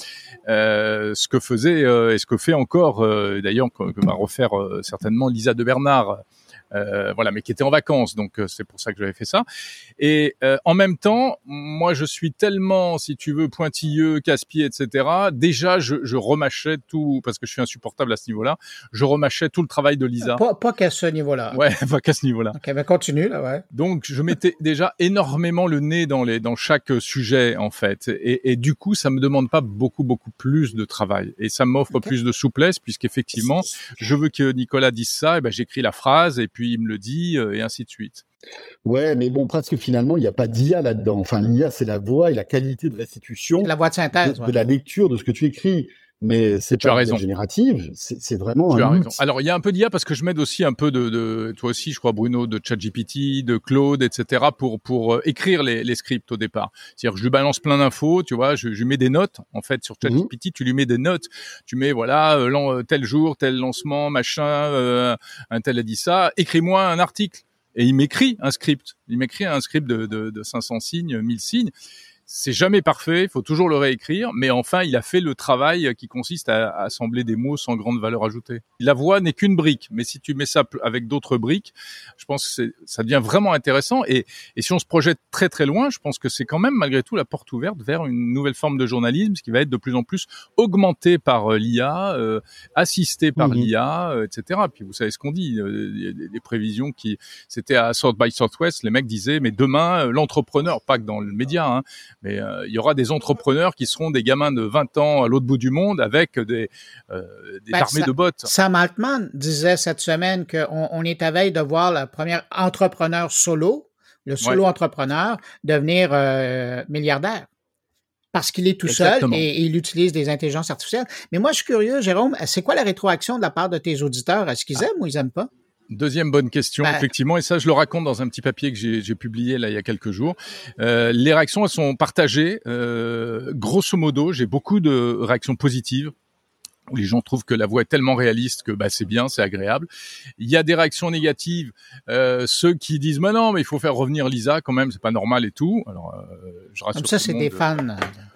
Euh, ce que faisait euh, et ce que fait encore, euh, d'ailleurs, que, que va refaire euh, certainement Lisa de Bernard. Euh, voilà, mais qui était en vacances, donc euh, c'est pour ça que j'avais fait ça. Et euh, en même temps, moi, je suis tellement, si tu veux, pointilleux, casse-pied, et cetera. Déjà, je, je remâchais tout, parce que je suis insupportable à ce niveau-là, je remâchais tout le travail de Lisa. Pas, pas qu'à ce niveau-là. Ouais, pas qu'à ce niveau-là. OK, ben continue, là, ouais. Donc, je mettais déjà énormément le nez dans les dans chaque sujet, en fait. Et, et du coup, ça me demande pas beaucoup, beaucoup plus de travail. Et ça m'offre Ok. plus de souplesse, puisqu'effectivement, je veux que Nicolas dise ça, et ben j'écris la phrase, et puis il me le dit, euh, et ainsi de suite. Ouais, mais bon, presque finalement, il n'y a pas d'I A là-dedans. Enfin, l'I A, c'est la voix et la qualité de restitution La voix de de, synthèse, de ouais. la lecture de ce que tu écris. Mais c'est Tu pas as raison. générative, c'est, c'est vraiment Tu un as raison. outil. Alors, il y a un peu d'I A parce que je m'aide aussi un peu de, de toi aussi, je crois, Bruno, de ChatGPT, de Claude, et cetera, pour pour euh, écrire les, les scripts au départ. C'est-à-dire que je lui balance plein d'infos, tu vois, je, je lui mets des notes. En fait, sur ChatGPT, Mhm. tu lui mets des notes. Tu mets voilà, euh, lan- tel jour, tel lancement, machin, euh, un tel a dit ça. Écris-moi un article. Et il m'écrit un script. Il m'écrit un script de, de, de cinq cents signes, mille signes. C'est jamais parfait, il faut toujours le réécrire, mais enfin, il a fait le travail qui consiste à, à assembler des mots sans grande valeur ajoutée. La voix n'est qu'une brique, mais si tu mets ça avec d'autres briques, je pense que c'est, ça devient vraiment intéressant. Et, et si on se projette très très loin, je pense que c'est quand même malgré tout la porte ouverte vers une nouvelle forme de journalisme qui va être de plus en plus augmentée par euh, l'I A, euh, assistée par Mhm. l'I A, euh, et cetera. Puis vous savez ce qu'on dit, euh, il y a des, des prévisions qui, c'était à South by Southwest, les mecs disaient, mais demain, euh, l'entrepreneur, pas que dans le média, hein, mais euh, il y aura des entrepreneurs qui seront des gamins de vingt ans à l'autre bout du monde avec des, euh, des Ben, armées ça- de bots. Sam Altman disait cette semaine qu'on on est à veille de voir le premier entrepreneur solo, le solo entrepreneur, devenir euh, milliardaire. Parce qu'il est tout Exactement. seul et, et il utilise des intelligences artificielles. Mais moi, je suis curieux, Jérôme, c'est quoi la rétroaction de la part de tes auditeurs? Est-ce qu'ils aiment ou ils aiment pas? Deuxième bonne question, Ben- effectivement, et ça je le raconte dans un petit papier que j'ai, j'ai publié là il y a quelques jours. Euh, les réactions elles sont partagées. Euh, grosso modo, j'ai beaucoup de réactions positives où les gens trouvent que la voix est tellement réaliste que bah c'est bien, c'est agréable. Il y a des réactions négatives, euh, ceux qui disent mais non, mais il faut faire revenir Lisa quand même, c'est pas normal et tout. Alors euh, je rassure Comme ça, tout c'est le des monde. fans.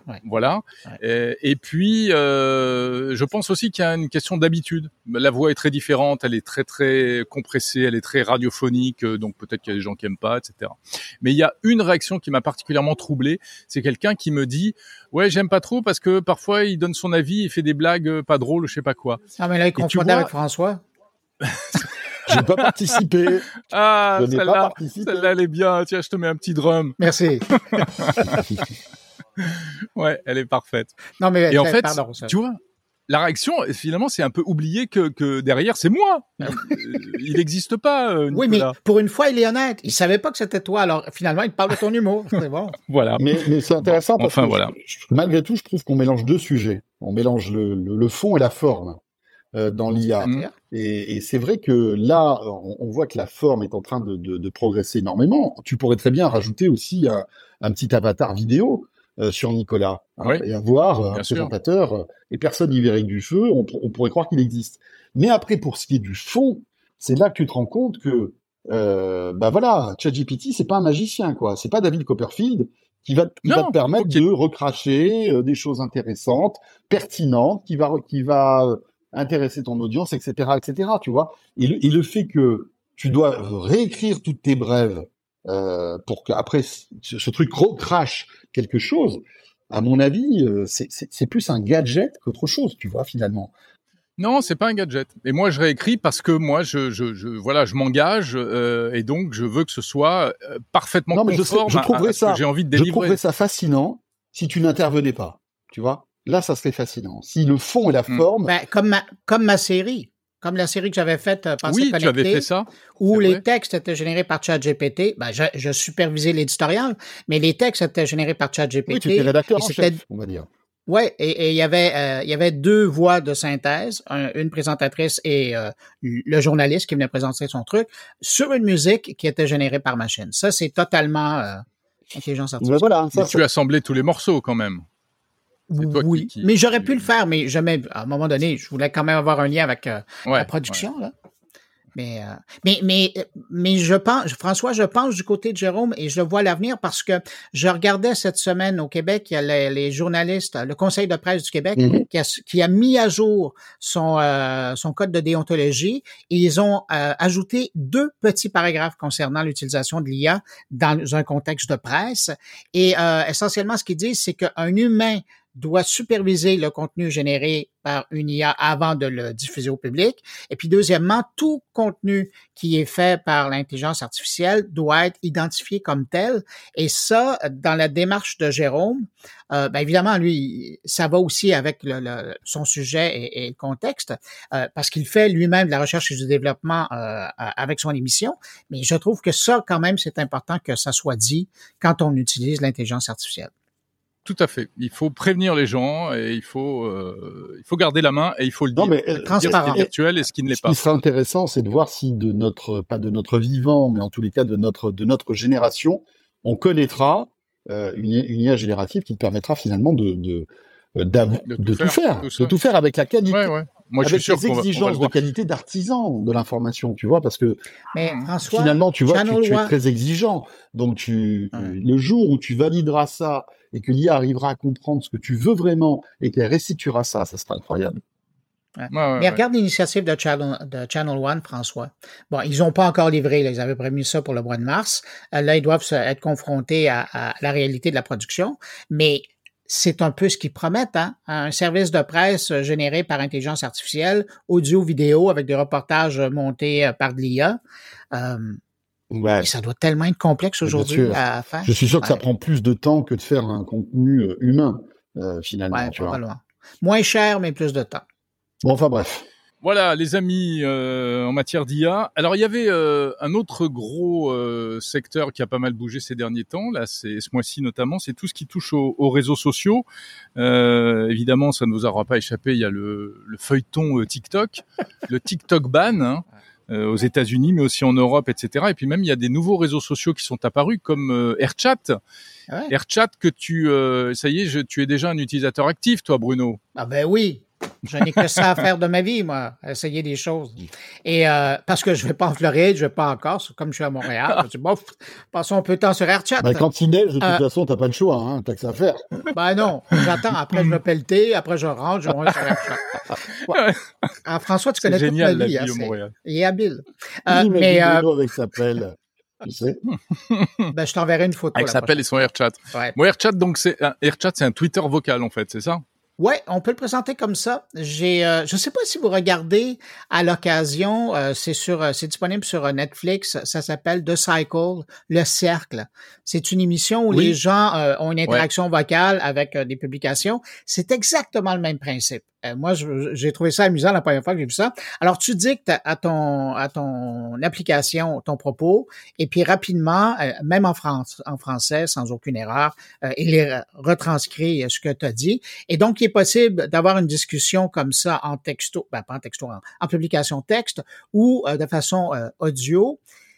Ouais. Voilà. Ouais. Et, et puis, euh, je pense aussi qu'il y a une question d'habitude. La voix est très différente, elle est très très compressée, elle est très radiophonique, donc peut-être qu'il y a des gens qui aiment pas, et cetera. Mais il y a une réaction qui m'a particulièrement troublé, c'est quelqu'un qui me dit « Ouais, j'aime pas trop parce que parfois il donne son avis, il fait des blagues pas drôles, je sais pas quoi. » Ah, mais là, il confondait vois... avec François. J'ai pas participé. Ah, je n'ai celle-là, pas participé. Celle-là, elle est bien. Tiens, je te mets un petit drum. Merci. Ouais, elle est parfaite. Non, mais et en fait, pardon, ça. tu vois, la réaction, finalement, c'est un peu oublié que, que derrière, c'est moi. Il n'existe pas, euh, Nicolas. Oui, mais pour une fois, il est honnête. Il savait pas que c'était toi. Alors, finalement, il te parle de ton humour. C'est bon. Voilà. Mais, mais c'est intéressant parce enfin, que voilà. je, je, malgré tout, je trouve qu'on mélange deux sujets. On mélange le, le, le fond et la forme euh, dans l'I A. Mmh. Et, et c'est vrai que là, on, on voit que la forme est en train de, de, de progresser énormément. Tu pourrais très bien rajouter aussi un, un petit avatar vidéo euh, sur Nicolas hein, oui, et avoir un sûr. présentateur euh, et personne n'y verrait que du feu. On, on pourrait croire qu'il existe. Mais après, pour ce qui est du fond, c'est là que tu te rends compte que, euh, bah voilà, ChatGPT, c'est pas un magicien, quoi. C'est pas David Copperfield qui va, qui non, va te permettre okay. de recracher euh, des choses intéressantes, pertinentes, qui va, qui va euh, intéresser ton audience, et cetera, et cetera. Tu vois. Et le, et le fait que tu dois réécrire toutes tes brèves euh, pour qu'après ce, ce truc recrache quelque chose. À mon avis, euh, c'est, c'est, c'est plus un gadget qu'autre chose, tu vois, finalement. Non, c'est pas un gadget. Et moi, je réécris parce que moi, je, je, je voilà, je m'engage euh, et donc je veux que ce soit euh, parfaitement non, mais conforme je, serais, je trouverais à, à ce ça, que j'ai envie de délivrer. Je trouverais ça fascinant si tu n'intervenais pas, tu vois. Là, ça serait fascinant. Si le fond et la mmh. forme... Ben, comme, ma, comme ma série. Comme la série que j'avais faite, euh, Pensée oui, connectée. Tu avais fait ça. Où c'est les vrai. textes étaient générés par ChatGPT. Ben, je, je supervisais l'éditorial, mais les textes étaient générés par ChatGPT. Oui, tu étais rédacteur en chef, on va dire. Ouais, et il y avait euh, il y avait deux voix de synthèse, un, une présentatrice et euh, le journaliste qui venait présenter son truc sur une musique qui était générée par machine. Ça, c'est totalement euh, intelligence artificielle. Mais voilà, ça, mais tu as assemblé tous les morceaux quand même. C'est toi oui, qui, qui, mais j'aurais qui... pu le faire, mais jamais. À un moment donné, je voulais quand même avoir un lien avec euh, ouais, la production ouais. là. Mais, euh, mais, mais, mais je pense, François, je pense du côté de Jérôme et je vois l'avenir parce que je regardais cette semaine au Québec, il y a les, les journalistes, le Conseil de presse du Québec mm-hmm. qui, a, qui a mis à jour son, euh, son code de déontologie et ils ont euh, ajouté deux petits paragraphes concernant l'utilisation de l'I A dans un contexte de presse. Et euh, essentiellement, ce qu'ils disent, c'est qu'un humain doit superviser le contenu généré par une I A avant de le diffuser au public. Et puis, deuxièmement, tout contenu qui est fait par l'intelligence artificielle doit être identifié comme tel. Et ça, dans la démarche de Jérôme, euh, ben évidemment, lui, ça va aussi avec le, le, son sujet et, et le contexte, euh, parce qu'il fait lui-même de la recherche et du développement euh, avec son émission. Mais je trouve que ça, quand même, c'est important que ça soit dit quand on utilise l'intelligence artificielle. Tout à fait. Il faut prévenir les gens et il faut euh, il faut garder la main et il faut le non, dire. Mais, dire ce qui est virtuel et ce qui ne l'est pas. Ce qui serait intéressant, c'est de voir si de notre pas de notre vivant, mais en tous les cas de notre de notre génération, on connaîtra euh, une, une I A générative qui permettra finalement de de de, de, de tout faire, tout faire de tout faire avec la qualité. Ouais, ouais. Moi, avec je suis sûr les exigences de qualité d'artisan de l'information, tu vois, parce que mais François, finalement, tu vois, tu, tu es très exigeant. Donc, tu, ouais. le jour où tu valideras ça et que l'I A arrivera à comprendre ce que tu veux vraiment et qu'elle restituera ça, ça sera incroyable. Ouais. Ouais, ouais, mais regarde ouais. l'initiative de Channel, de Channel One, François. Bon, ils n'ont pas encore livré, là, ils avaient prévenu ça pour le mois de mars. Là, ils doivent être confrontés à, à la réalité de la production, mais c'est un peu ce qu'ils promettent, hein? Un service de presse généré par intelligence artificielle, audio, vidéo, avec des reportages montés par de l'I A. Euh, ouais. Et ça doit tellement être complexe aujourd'hui à faire. Je suis sûr que ouais. ça prend plus de temps que de faire un contenu humain, euh, finalement. Ouais, tu vois. Loin. Moins cher, mais plus de temps. Bon, enfin bref. Voilà, les amis, euh, en matière d'I A. Alors, il y avait euh, un autre gros euh, secteur qui a pas mal bougé ces derniers temps. Là, c'est ce mois-ci notamment, c'est tout ce qui touche aux, aux réseaux sociaux. Euh, évidemment, ça ne vous aura pas échappé. Il y a le, le feuilleton euh, TikTok, le TikTok ban hein, euh, aux États-Unis, mais aussi en Europe, et cetera. Et puis même, il y a des nouveaux réseaux sociaux qui sont apparus, comme euh, AirChat. Ouais. AirChat que tu, euh, ça y est, je, tu es déjà un utilisateur actif, toi, Bruno. Ah ben oui. Je n'ai que ça à faire de ma vie, moi, à essayer des choses. Et euh, parce que je vais pas en Floride, je vais pas en Corse, comme je suis à Montréal. Je dis, bon, passons un peu de temps sur AirChat. Ben, quand il neige, de toute Euh, façon, t'as pas le choix, hein, t'as que ça à faire. Ben non, j'attends. Après, je vais pelleter. Après, je rentre, je rentre sur AirChat. Ouais. Ah, François, tu C'est connais toute génial, ma vie. la Hein, vie au c'est- Montréal. Il est habile. Euh, Imagine mais euh, Bruno avec sa pelle, tu sais. ben, je t'enverrai une photo. Avec la sa pelle et son AirChat. prochaine. Ouais. Bon, AirChat, donc, c'est un, AirChat, c'est un Twitter vocal, en fait, c'est ça? Ouais, on peut le présenter comme ça. J'ai, euh, je sais pas si vous regardez à l'occasion, euh, c'est sur, euh, c'est disponible sur euh, Netflix. Ça s'appelle The Cycle, le cercle. C'est une émission où Oui. les gens euh, ont une interaction vocale avec euh, des publications. C'est exactement le même principe. Euh, moi, je- j'ai trouvé ça amusant la première fois que j'ai vu ça. Alors, tu dictes à ton, à ton application ton propos, et puis rapidement, euh, même en, France, en français, sans aucune erreur, euh, il est retranscrit euh, ce que tu as dit. Et donc, il est possible d'avoir une discussion comme ça en texto, ben pas en texto, en, en publication texte ou euh, de façon euh, audio.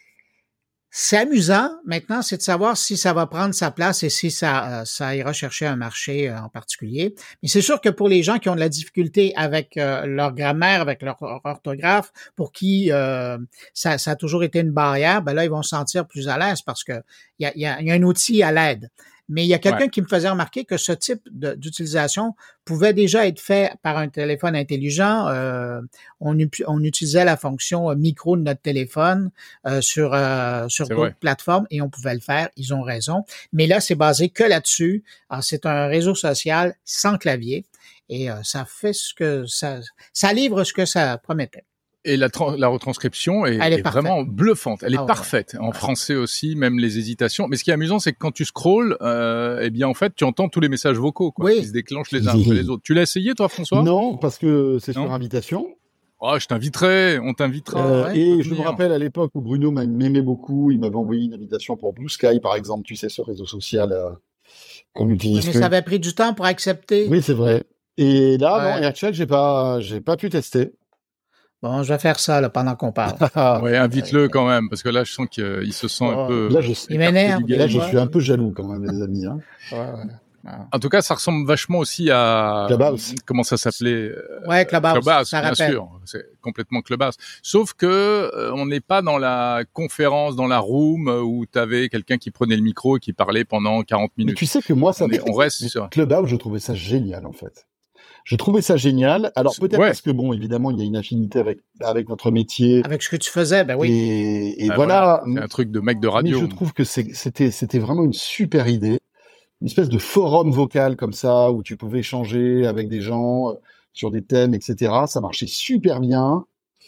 C'est amusant. Maintenant, c'est de savoir si ça va prendre sa place et si ça, euh, ça ira chercher un marché euh, en particulier. Mais c'est sûr que pour les gens qui ont de la difficulté avec euh, leur grammaire, avec leur orthographe, pour qui euh, ça, ça a toujours été une barrière, ben là, ils vont se sentir plus à l'aise parce que il y a, y a, y a un outil à l'aide. Mais il y a quelqu'un Ouais. qui me faisait remarquer que ce type de- d'utilisation pouvait déjà être fait par un téléphone intelligent. Euh, on, u- on utilisait la fonction euh, micro de notre téléphone euh, sur euh, sur C'est d'autres vrai. plateformes et on pouvait le faire. Ils ont raison. Mais là, c'est basé que là-dessus. Alors, c'est un réseau social sans clavier et euh, ça fait ce que ça ça livre ce que ça promettait. Et la, tra- la retranscription est, Elle est est parfaite. vraiment bluffante. Elle est Ah ouais. parfaite. En français aussi, même les hésitations. Mais ce qui est amusant, c'est que quand tu scrolles, euh, eh bien, en fait, tu entends tous les messages vocaux, quoi, Oui. qui se déclenchent les uns après les autres. Tu l'as essayé, toi, François? Non, parce que c'est Non. sur invitation. Oh, je t'inviterai. On t'invitera. Euh, ouais, et faut je me venir. rappelle à l'époque où Bruno m'a- m'aimait beaucoup, il m'avait envoyé une invitation pour Blue Sky, par exemple, tu sais, ce réseau social euh, qu'on utilise. Mais que- ça avait pris du temps pour accepter. Oui, c'est vrai. Et là, Ouais. non, AirChat, j'ai pas, j'ai pas pu tester. Bon, je vais faire ça là, pendant qu'on parle. Ouais, invite-le quand même, parce que là, je sens qu'il se sent un Oh, peu. Là, je, Il m'énerve. du là, je Ouais. suis un peu jaloux quand même, les amis. Hein. Ouais, ouais. Ah. En tout cas, ça ressemble vachement aussi à Clubhouse. comment ça s'appelait euh, Ouais, Clubhouse, Clubhouse, ça bien rappelle. sûr, c'est complètement Clubhouse. Sauf que euh, on n'est pas dans la conférence, dans la room euh, où tu avais quelqu'un qui prenait le micro et qui parlait pendant quarante Mais minutes. tu sais que moi, ça On, est- on reste sur. Clubhouse, je trouvais ça génial, en fait. Je trouvais ça génial. Alors, C'est- peut-être ouais. parce que, bon, évidemment, il y a une affinité avec, avec notre métier. Avec ce que tu faisais, ben oui. Et, et Ah, voilà. C'est un truc de mec de Mais radio. je trouve que c'est- c'était, c'était vraiment une super idée. Une espèce de forum vocal comme ça, où tu pouvais échanger avec des gens euh, sur des thèmes, et cetera. Ça marchait super bien.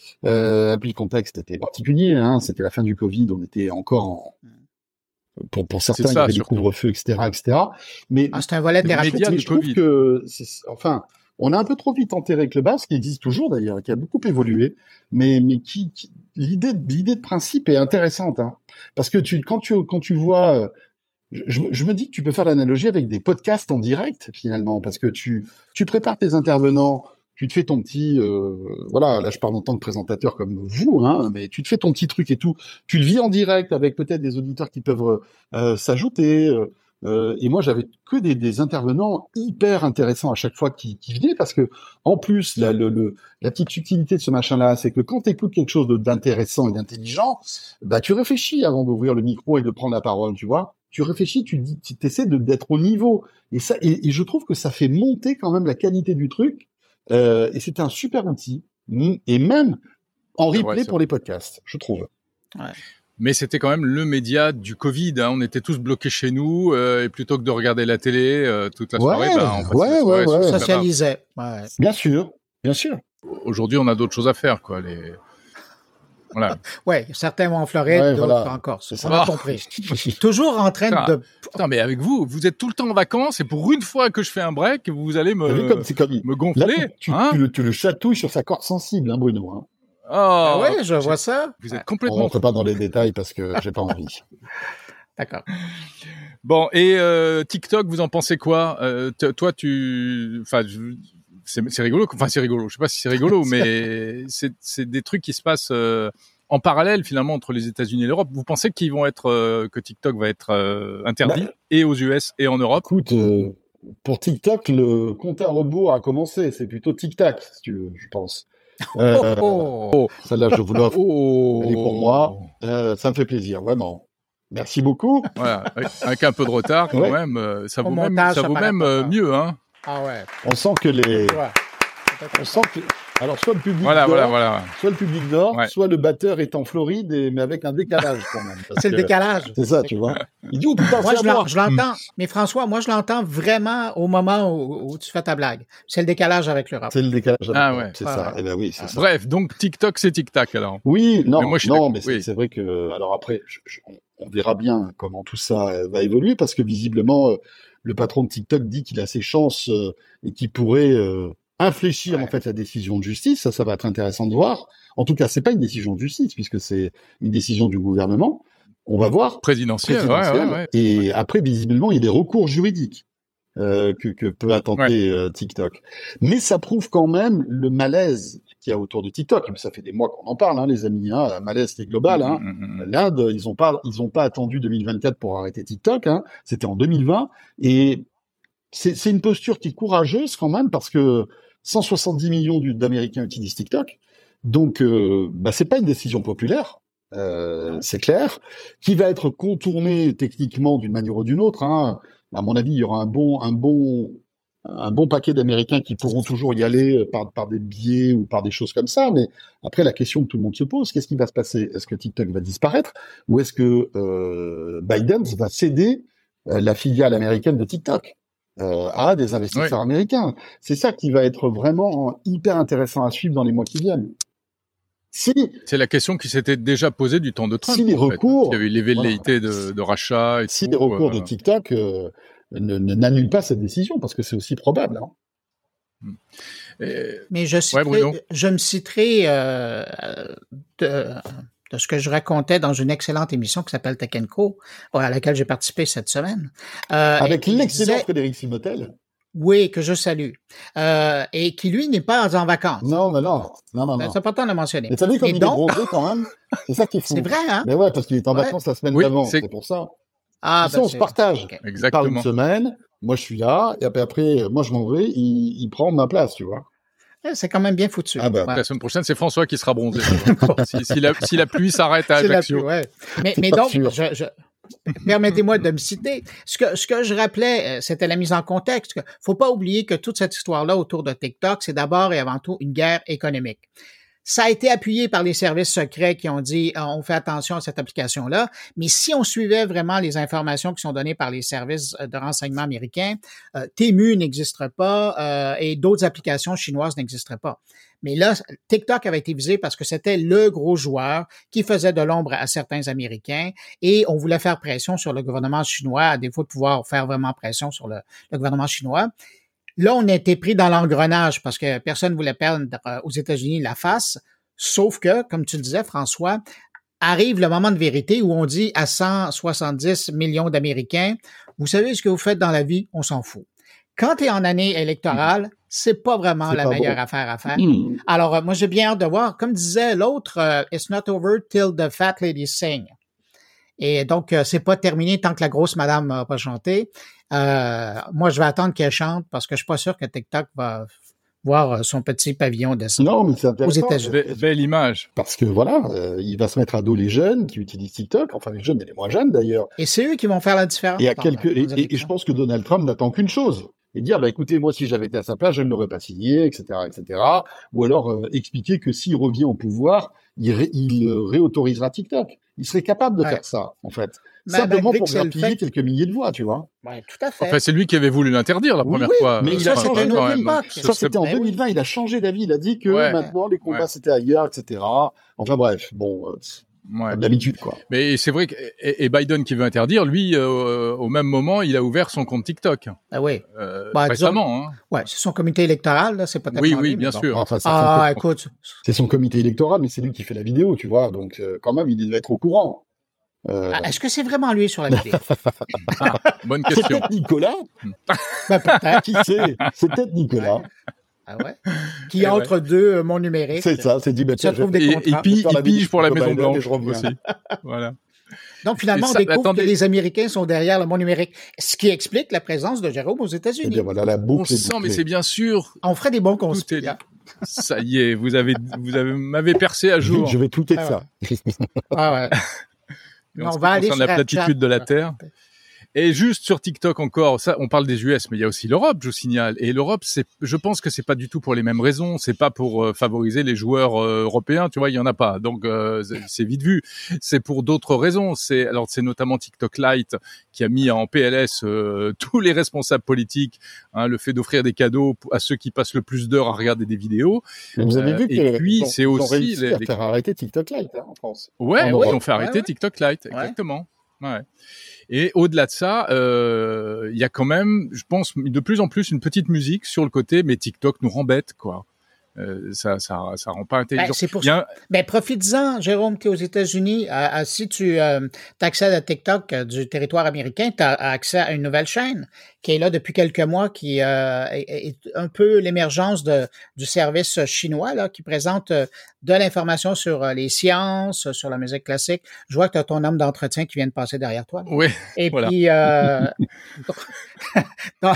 Euh, puis le contexte était particulier, hein. C'était la fin du Covid, on était encore en... Pour, pour certains, C'est il y ça, avait des surtout. couvre-feux, et cetera, et cetera. Mais, Ah, c'est un volet Le thérapeutique. média mais du je trouve Covid. que, c'est- enfin, on a un peu trop vite enterré Clubhouse, qui existe toujours d'ailleurs, qui a beaucoup évolué, mais, mais qui, qui- l'idée, l'idée de principe est intéressante, hein. Parce que tu, quand tu, quand tu vois, euh, je, je me dis que tu peux faire l'analogie avec des podcasts en direct finalement, parce que tu, tu prépares tes intervenants, tu te fais ton petit, euh, voilà, là je parle en tant que présentateur comme vous, hein, mais tu te fais ton petit truc et tout, tu le vis en direct avec peut-être des auditeurs qui peuvent euh, s'ajouter. Euh, euh, et moi j'avais que des, des intervenants hyper intéressants à chaque fois qui, qui venaient, parce que en plus la, le, le, la petite subtilité de ce machin-là, c'est que quand tu écoutes quelque chose de- d'intéressant et d'intelligent, bah tu réfléchis avant d'ouvrir le micro et de prendre la parole, tu vois. Tu réfléchis, tu dis, tu essaies de d'être au niveau. Et ça, et, et je trouve que ça fait monter quand même la qualité du truc. Euh, et c'est un super outil. Mm, Et même en C'est replay vrai, c'est pour les podcasts, je trouve. Mais c'était quand même le média du Covid. Hein. On était tous bloqués chez nous euh, et plutôt que de regarder la télé euh, toute la Ouais, soirée, bah, on passait ouais, la soirée ouais, sur ouais. Clubhouse. Socialisait. Ouais. Bien sûr, bien sûr. Aujourd'hui, on a d'autres choses à faire, quoi. Les... Voilà. Ouais, certains vont en Floride, Ouais, d'autres voilà. en Corse. C'est On ça. a compris. Toujours en train Putain. de... Putain, mais avec vous, vous êtes tout le temps en vacances et pour une fois que je fais un break, vous allez T'as vu me, comme c'est comme il- me Là, gonfler. tu, tu, hein tu le, tu le chatouilles sur sa corde sensible, hein, Bruno. Hein. Oh, Ah ouais, je vois ça. Vous êtes On complètement rentre pas dans les détails parce que j'ai pas envie. D'accord. Bon, et euh, TikTok, vous en pensez quoi euh, t- Toi, tu... Enfin, je- c'est c'est rigolo. Enfin, c'est rigolo. Je sais pas si c'est rigolo, mais c'est c'est des trucs qui se passent euh, en parallèle, finalement, entre les États-Unis et l'Europe. Vous pensez qu'ils vont être... euh, que TikTok va être euh, interdit Bah. et aux U S et en Europe? Écoute, euh, pour TikTok, le compte à rebours a commencé. C'est plutôt Tic-Tac, si tu veux, je pense. Euh, Oh, oh. Celle-là, je vous l'offre. Oh. Elle est pour moi. Euh, ça me fait plaisir, vraiment. Merci beaucoup. Voilà, avec, avec un peu de retard quand Ouais. même, euh, ça Au vaut même, montage, ça ça vaut paraît même pas euh, fort. mieux, hein. Ah ouais. On sent que les, Ouais. on sent que, alors soit le public Voilà, dort, voilà, voilà. soit le public dort, Ouais. soit le batteur est en Floride, et, mais avec un décalage quand même. parce C'est le que- décalage. C'est ça, tu vois. Il dit, oh putain, Moi, c'est je à l'en- moi. je l'entends. Mais François, moi, je l'entends vraiment au moment où, où tu fais ta blague. C'est le décalage avec l'Europe. C'est le décalage. Ah ouais. C'est Ouais, ça. ouais. Eh ben oui, c'est ça. Bref, donc TikTok, c'est tic-tac alors. Oui, non, Mais moi, je suis non, d'accord, mais c'est oui. c'est vrai que, alors après, je- je- on- on verra bien comment tout ça euh, va évoluer, parce que visiblement, euh, le patron de TikTok dit qu'il a ses chances euh, et qu'il pourrait euh, infléchir Ouais. en fait la décision de justice. Ça, ça va être intéressant de voir. En tout cas, c'est pas une décision de justice puisque c'est une décision du gouvernement. On va voir. Présidentiel, ouais, Présidentielle. ouais, ouais. Et après, visiblement, il y a des recours juridiques euh, que, que peut intenter euh, TikTok. Mais ça prouve quand même le malaise qu'il y a autour de TikTok. Et ça fait des mois qu'on en parle, hein, les amis. Hein, un malaise qui est global. Hein. Mm, mm, mm. L'Inde, ils ont pas, ils ont pas attendu deux mille vingt-quatre pour arrêter TikTok. Hein. C'était en deux mille vingt. Et c'est, c'est une posture qui est courageuse quand même, parce que cent soixante-dix millions du- d'Américains utilisent TikTok. Donc, euh, bah, c'est pas une décision populaire. Euh, c'est clair, qui va être contournée techniquement d'une manière ou d'une autre. Hein. À mon avis, il y aura un bon, un bon, un bon paquet d'Américains qui pourront toujours y aller par, par des biais ou par des choses comme ça. Mais après, la question que tout le monde se pose, qu'est-ce qui va se passer? Est-ce que TikTok va disparaître, ou est-ce que euh, Biden va céder euh, la filiale américaine de TikTok euh, à des investisseurs Oui. américains? C'est ça qui va être vraiment hyper intéressant à suivre dans les mois qui viennent. Si C'est la question qui s'était déjà posée du temps de Trump. Si les en fait. recours- Il y avait eu les velléités de, de rachat et si tout. les recours euh, de TikTok euh, ne, ne- n'annulent pas cette décision, parce que c'est aussi probable. Hein. et- Mais je, citerai, Bruno. je me citerai euh, de, de ce que je racontais dans une excellente émission qui s'appelle Tech and Co, à laquelle j'ai participé cette semaine. Euh, Avec et il l'excellent disait- Frédéric Simotel. Oui, que je salue. Euh, et qui, lui, n'est pas en vacances. Non, mais non, non, non, non. C'est important de le mentionner. Mais t'as vu comme Et il donc- est bronzé quand même? C'est ça qui est fou. C'est vrai, hein? Mais ouais, parce qu'il est en Ouais. vacances la semaine Oui, d'avant, c'est- c'est pour ça. Ah, Et ça, on se c'est- partage. ok. Il parle Exactement. une semaine, moi je suis là, et après, après moi je m'en vais, il, il prend ma place, tu vois. Eh, C'est quand même bien foutu. Ah bah, Ouais. La semaine prochaine, c'est François qui sera bronzé. si, si la, si la pluie s'arrête à C'est la Ajaccio. plus- ouais. Mais, C'est mais pas donc, sûr. je, je- permettez-moi de me citer. Ce que, ce que je rappelais, euh, c'était la mise en contexte. que faut pas oublier que toute cette histoire-là autour de TikTok, c'est d'abord et avant tout une guerre économique. Ça a été appuyé par les services secrets qui ont dit euh, on fait attention à cette application-là. Mais si on suivait vraiment les informations qui sont données par les services euh, de renseignement américains, euh, Temu n'existerait pas euh, et d'autres applications chinoises n'existeraient pas. Mais là, TikTok avait été visé parce que c'était le gros joueur qui faisait de l'ombre à certains Américains et on voulait faire pression sur le gouvernement chinois à défaut de pouvoir faire vraiment pression sur le, le gouvernement chinois. Là, on a été pris dans l'engrenage parce que personne ne voulait perdre euh, aux États-Unis la face, sauf que, comme tu le disais, François, arrive le moment de vérité où on dit à cent soixante-dix millions d'Américains, vous savez ce que vous faites dans la vie, on s'en fout. Quand tu es en année électorale, c'est pas vraiment C'est la pas meilleure bon. affaire à faire. Mmh. Alors, euh, moi, j'ai bien hâte de voir. Comme disait l'autre, euh, it's not over till the fat lady sing. Et donc, euh, c'est pas terminé tant que la grosse madame n'a pas chanté. Euh, moi, je vais attendre qu'elle chante parce que je suis pas sûr que TikTok va voir euh, son petit pavillon descendre. Non, mais c'est intéressant. États-Unis. Be- belle image. Parce que voilà, euh, il va se mettre à dos les jeunes qui utilisent TikTok, enfin les jeunes et les moins jeunes d'ailleurs. Et c'est eux qui vont faire la différence. Et à dans- quelques, dans et, les et- et je pense que Donald Trump n'attend qu'une chose. Et dire, bah, écoutez, moi, si j'avais été à sa place, je ne l'aurais pas signé, et cetera, et cetera. Ou alors, euh, expliquer que s'il revient au pouvoir, il, ré- il euh, réautorisera TikTok. Il serait capable de Ouais. faire ça, en fait. Mais Simplement malgré pour que c'est le grappiller fait- quelques milliers de voix, tu vois. Ouais, tout à fait. Enfin, c'est lui qui avait voulu l'interdire la Oui, première oui, fois. mais euh, il a enfin, changé quand de même. époque. Ce Ça, serait- c'était en Ben oui. deux mille vingt, il a changé d'avis. Il a dit que Ouais. maintenant, les combats, Ouais. c'était ailleurs, et cetera. Enfin bref, bon, euh, Ouais. comme d'habitude, quoi. Mais c'est vrai que et, et Biden qui veut interdire, lui, euh, au même moment, il a ouvert son compte TikTok Ah oui. euh, Bah, récemment. Hein. Ouais, c'est son comité électoral, là, c'est pas Oui, tellement oui, lui, bien mais bon. sûr. Enfin, ça, Ah, c'est- écoute, c'est son comité électoral, mais c'est lui qui fait la vidéo, tu vois. Donc, euh, quand même, il devait être au courant. Euh, ah, est-ce que c'est vraiment lui sur la vidéo? Bonne c'est question. peut-être Nicolas. Ben, peut-être. Qui sait? C'est peut-être Nicolas. Ah ouais. Qui entre deux euh, mon numérique. C'est ça, c'est dit, bah, Ça tiens, trouve je des Et, contrats. et puis, faire la il pige visite pour la de Maison Biden et Blanche je reviens. aussi. Voilà. Donc, Donc, finalement, ça, on découvre attendez. que les Américains sont derrière le monde numérique, ce qui explique la présence de Jérôme aux Eh États-Unis. bien, voilà, la On boucle est sent, mais bouclée. c'est bien sûr. On ferait des bons Tout est conspirants. Ça y est, vous avez, vous avez, m'avez percé à jour. Je vais tweeter de Ah ça. Ah ouais. Mais On en ce va qui aller concerne sur la platitude Snapchat. de la Terre. Et juste sur TikTok encore, ça, on parle des U S, mais il y a aussi l'Europe, je vous signale. Et l'Europe, c'est, je pense que c'est pas du tout pour les mêmes raisons. C'est pas pour euh, favoriser les joueurs euh, européens, tu vois, il y en a pas. Donc euh, c'est, c'est vite vu. C'est pour d'autres raisons. C'est, alors c'est notamment TikTok Lite qui a mis en P L S euh, tous les responsables politiques, hein, le fait d'offrir des cadeaux à ceux qui passent le plus d'heures à regarder des vidéos. Mais vous avez Euh, vu et que puis, ils ont- c'est ils ont aussi réussi les- à les- faire arrêter TikTok Lite hein, en France. Ouais, En ouais, Europe. ils ont fait arrêter Ouais, ouais. TikTok Lite, Ouais. exactement. Ouais. Et au-delà de ça, euh, il y a quand même, je pense, de plus en plus une petite musique sur le côté, mais TikTok nous rend bêtes, quoi. Euh, ça, ça, ça rend pas intelligent. Ben, c'est pour Il y a un- Ben, profites-en, Jérôme, tu es aux États-Unis. Euh, euh, si tu euh, accèdes à TikTok euh, du territoire américain, tu as accès à une nouvelle chaîne qui est là depuis quelques mois, qui euh, est, est un peu l'émergence de, du service chinois, là, qui présente euh, de l'information sur euh, les sciences, sur la musique classique. Je vois que tu as ton homme d'entretien qui vient de passer derrière toi. Ouais, Et voilà. puis, euh, donc,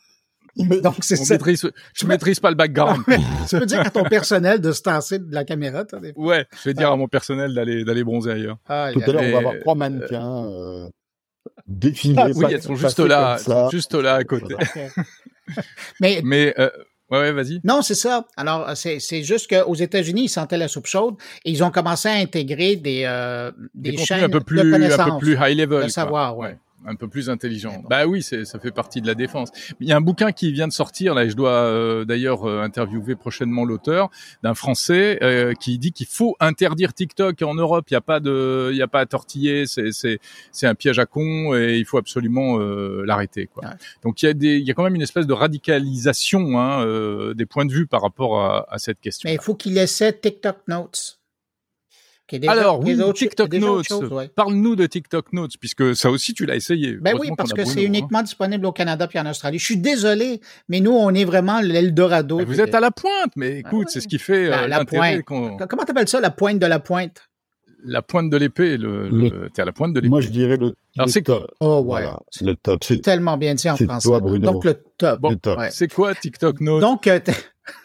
donc, c'est on ça. maîtrise, je maîtrise pas le background. Tu peux dire à ton personnel de se tasser de la caméra, toi, des fois. Ouais, je vais dire à mon personnel d'aller, d'aller bronzer ailleurs. Ah, Tout il y à a- l'heure, on mais- va avoir trois mannequins euh, défilés. Ah, Oui, pas- elles sont pas juste fait là, comme ça. juste là à côté. Voilà. Mais Mais, euh, ouais, ouais, vas-y. non, c'est ça. Alors, c'est, c'est juste qu'aux États-Unis, ils sentaient la soupe chaude et ils ont commencé à intégrer des, euh, des, Des contenus chaînes un peu de plus, un connaissances, peu plus high level. de quoi. savoir, ouais. Un peu plus intelligent. Mais bon. Bah oui, c'est, ça fait partie de la défense. Il y a un bouquin qui vient de sortir, là, et je dois euh, d'ailleurs euh, interviewer prochainement l'auteur, d'un Français euh, qui dit qu'il faut interdire TikTok en Europe. Il n'y a pas de, il y a pas à tortiller. C'est, c'est, c'est un piège à con et il faut absolument euh, l'arrêter, quoi. Ouais. Donc il y a des, il y a quand même une espèce de radicalisation hein, euh, des points de vue par rapport à, à cette question. Mais il faut qu'il essaie TikTok Notes. Qui est déjà- Alors qui est oui, d'autres- TikTok qui est déjà autre Notes. chose, ouais. Parle-nous de TikTok Notes, puisque ça aussi tu l'as essayé. Ben oui, Heureusement parce qu'on a que Bruno, c'est hein. uniquement disponible au Canada puis en Australie. Je suis désolé, mais nous, on est vraiment l'Eldorado. Mais vous êtes à la pointe, mais écoute, Ah ouais. c'est ce qui fait euh, La- la l'intérêt. pointe. qu'on- Comment t'appelles ça, la pointe de la pointe? La pointe de l'épée, le, Le- le- t'es à la pointe de l'épée. Moi, je dirais le, Alors, le c'est top. Oh, ouais. Voilà, c'est le top. C'est Tellement bien dit en C'est français. toi, Bruno. Donc, le top. Bon, le top. Ouais. C'est quoi TikTok Notes? Donc, euh, t-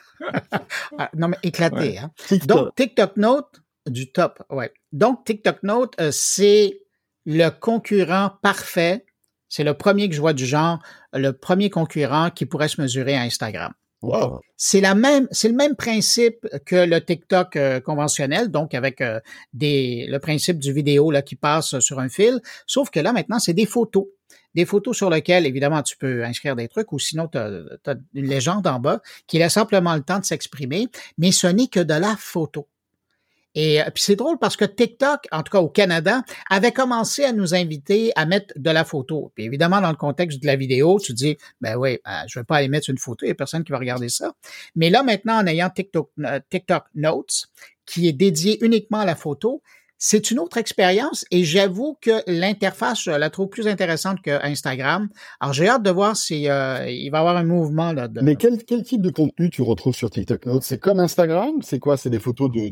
Ah, non, mais éclaté, Ouais. hein. TikTok. Donc, TikTok Note, du top, ouais. Donc, TikTok Note, euh, c'est le concurrent parfait. C'est le premier que je vois du genre, le premier concurrent qui pourrait se mesurer à Instagram. Wow. C'est la même, c'est le même principe que le TikTok euh, conventionnel, donc avec euh, des, le principe du vidéo là qui passe sur un fil. Sauf que là maintenant, c'est des photos, des photos sur lesquelles évidemment tu peux inscrire des trucs, ou sinon tu as une légende en bas qui laisse simplement le temps de s'exprimer, mais ce n'est que de la photo. Et euh, puis c'est drôle parce que TikTok, en tout cas au Canada, avait commencé à nous inviter à mettre de la photo. Puis évidemment, dans le contexte de la vidéo, tu dis, ben oui, euh, je vais pas aller mettre une photo, il y a personne qui va regarder ça. Mais là, maintenant, en ayant TikTok, euh, TikTok Notes, qui est dédié uniquement à la photo, c'est une autre expérience et j'avoue que l'interface, je la trouve plus intéressante que Instagram. Alors, j'ai hâte de voir si euh, il va y avoir un mouvement là. De... Mais quel, quel type de contenu tu retrouves sur TikTok Notes? C'est comme Instagram? C'est quoi? C'est des photos de,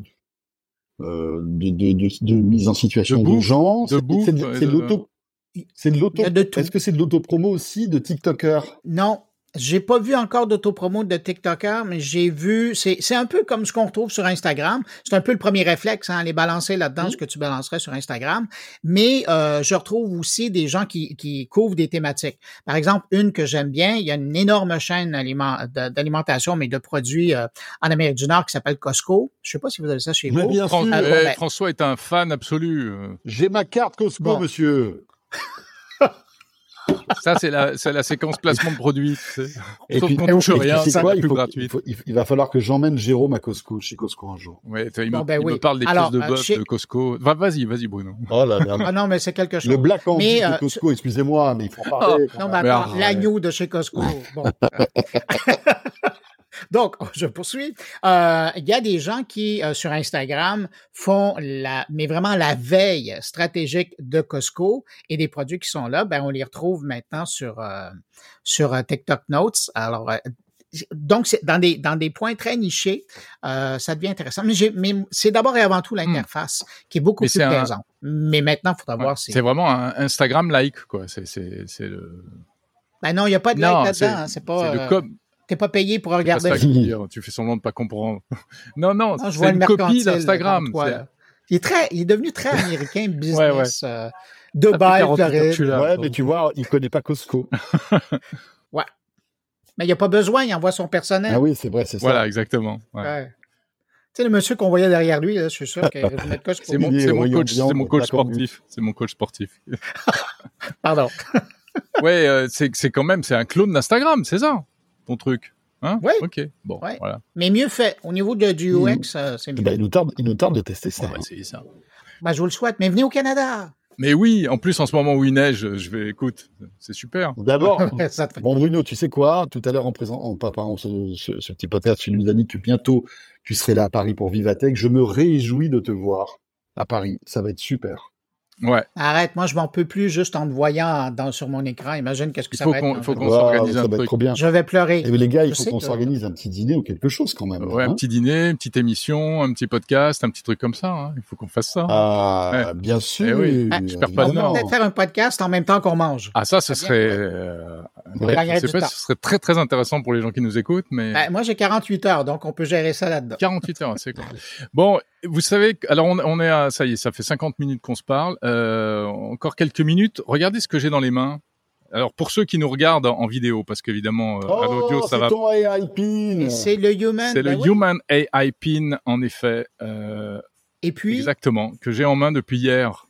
euh, de, de, de, de mise en situation De de, bouffe, gens? de C'est bouffe, c'est de, ouais, c'est de- de l'auto. C'est de l'auto. Il y a de tout. Est-ce que c'est de l'auto-promo aussi de TikTokers? Non, j'ai pas vu encore d'autopromo de TikToker, mais j'ai vu, c'est, c'est un peu comme ce qu'on retrouve sur Instagram. C'est un peu le premier réflexe, hein, aller balancer là-dedans Mm. ce que tu balancerais sur Instagram. Mais euh, je retrouve aussi des gens qui, qui couvrent des thématiques. Par exemple, une que j'aime bien, il y a une énorme chaîne aliment- de- d'alimentation, mais de produits euh, en Amérique du Nord qui s'appelle Costco. Je sais pas si vous avez ça chez Mais vous. bien Fran- sûr. Ah, bon, eh, ben- François est un fan absolu. euh. J'ai ma carte Costco, Bon. monsieur. Ça, c'est la, c'est la séquence placement de produits. Tu sais. Et Sauf puis- qu'on touche et puis, rien, tu sais c'est quoi, la il, plus faut, gratuite. il, faut- il, il va falloir que j'emmène Jérôme à Costco, chez Costco un jour. Ouais, il me, Bon, ben il oui. me parle des Alors, pièces de euh, bœuf chez- de Costco. Va, vas-y, vas-y, Bruno. Oh là là. Ah non, mais c'est quelque chose. Le Black Angus Mais, de euh, Costco, excusez-moi, mais il faut en parler. quand Non, même. mais attends, arrête. l'agneau de chez Costco. Bon. Donc, je poursuis. Euh, Il y a des gens qui, euh, sur Instagram, font la, mais vraiment la veille stratégique de Costco et des produits qui sont là, ben, on les retrouve maintenant sur, euh, sur euh, TikTok Notes. Alors, euh, donc, c'est dans des, dans des points très nichés, euh, ça devient intéressant. Mais, j'ai, mais c'est d'abord et avant tout l'interface qui est beaucoup Mais plus c'est un- plaisante. Mais maintenant, il faudra Ouais. voir si... C'est vraiment un Instagram-like, quoi. C'est, c'est, c'est le... Ben non, il n'y a pas de like Non, là-dedans. c'est, hein, c'est pas... c'est euh, le com... T'es pas payé pour C'est pas regarder. ça que je veux dire. Tu fais semblant de pas comprendre. non, non, Non, je c'est vois le une copie mercantile d'Instagram. devant toi, C'est- là. Il est très, il est devenu très américain, business. euh, Ça fait Dubaï, quarante-huit ans que je Floride. suis là. Ouais, donc. mais tu vois, il connaît pas Costco. Ouais. Mais il n'y a pas besoin, il envoie son personnel. Ah oui, c'est vrai, c'est ça. Voilà, exactement. Ouais. Ouais. Tu sais, le monsieur qu'on voyait derrière lui, là, je suis sûr que vous n'êtes pas C'est mon, Il est c'est mon voyant coach, bien, c'est mon coach d'accord. sportif. C'est mon coach sportif. Pardon. ouais, euh, c'est, c'est quand même, c'est un clone d'Instagram, c'est ça, ton truc. Hein? Ouais. Ok. Bon, Ouais. voilà. Mais mieux fait. Au niveau de, du U X, euh, c'est mieux. Ben, il nous tarde, il nous tarde de tester ça. On va essayer ça. Ben, je vous le souhaite. Mais venez au Canada. Mais oui, en plus, en ce moment où il neige, je vais, écoute, c'est super. D'abord, Ça te fait- bon Bruno, tu sais quoi? Tout à l'heure, en présent, en préparant ce, ce, ce petit podcast, tu nous as dit que bientôt, tu serais là à Paris pour Vivatech. Je me réjouis de te voir à Paris. Ça va être super. Ouais. Arrête, moi, je m'en peux plus juste en te voyant dans, sur mon écran. Imagine qu'est-ce que Il ça faut va qu'on, être. faut qu'on Waouh, s'organise ça un va être truc. trop bien. Je vais pleurer. Et les gars, il Je faut sais qu'on que- s'organise un petit dîner ou quelque chose quand même. Ouais, hein. un petit dîner, une petite émission, un petit podcast, un petit truc comme ça. Hein. Il faut qu'on fasse ça. Ah, Ouais. bien sûr. Eh oui, Ah, j'espère pas de On peut non. peut-être faire un podcast en même temps qu'on mange. Ah, ça, ce Très serait, bien, euh, On ouais, gagnerait je sais du pas, temps. ce serait très très intéressant pour les gens qui nous écoutent, mais Ben, moi, j'ai quarante-huit heures, donc on peut gérer ça là-dedans. quarante-huit heures, c'est quoi. Bon, vous savez, que- alors on, on est à, ça y est, ça fait cinquante minutes qu'on se parle. Euh, encore quelques minutes. Regardez ce que j'ai dans les mains. Alors pour ceux qui nous regardent en vidéo, parce qu'évidemment euh, à l'audio Oh, ça c'est va. ton A I pin. Et c'est le human. C'est ben le oui. Human A I Pin, en effet. Euh, Et puis, Exactement, que j'ai en main depuis hier.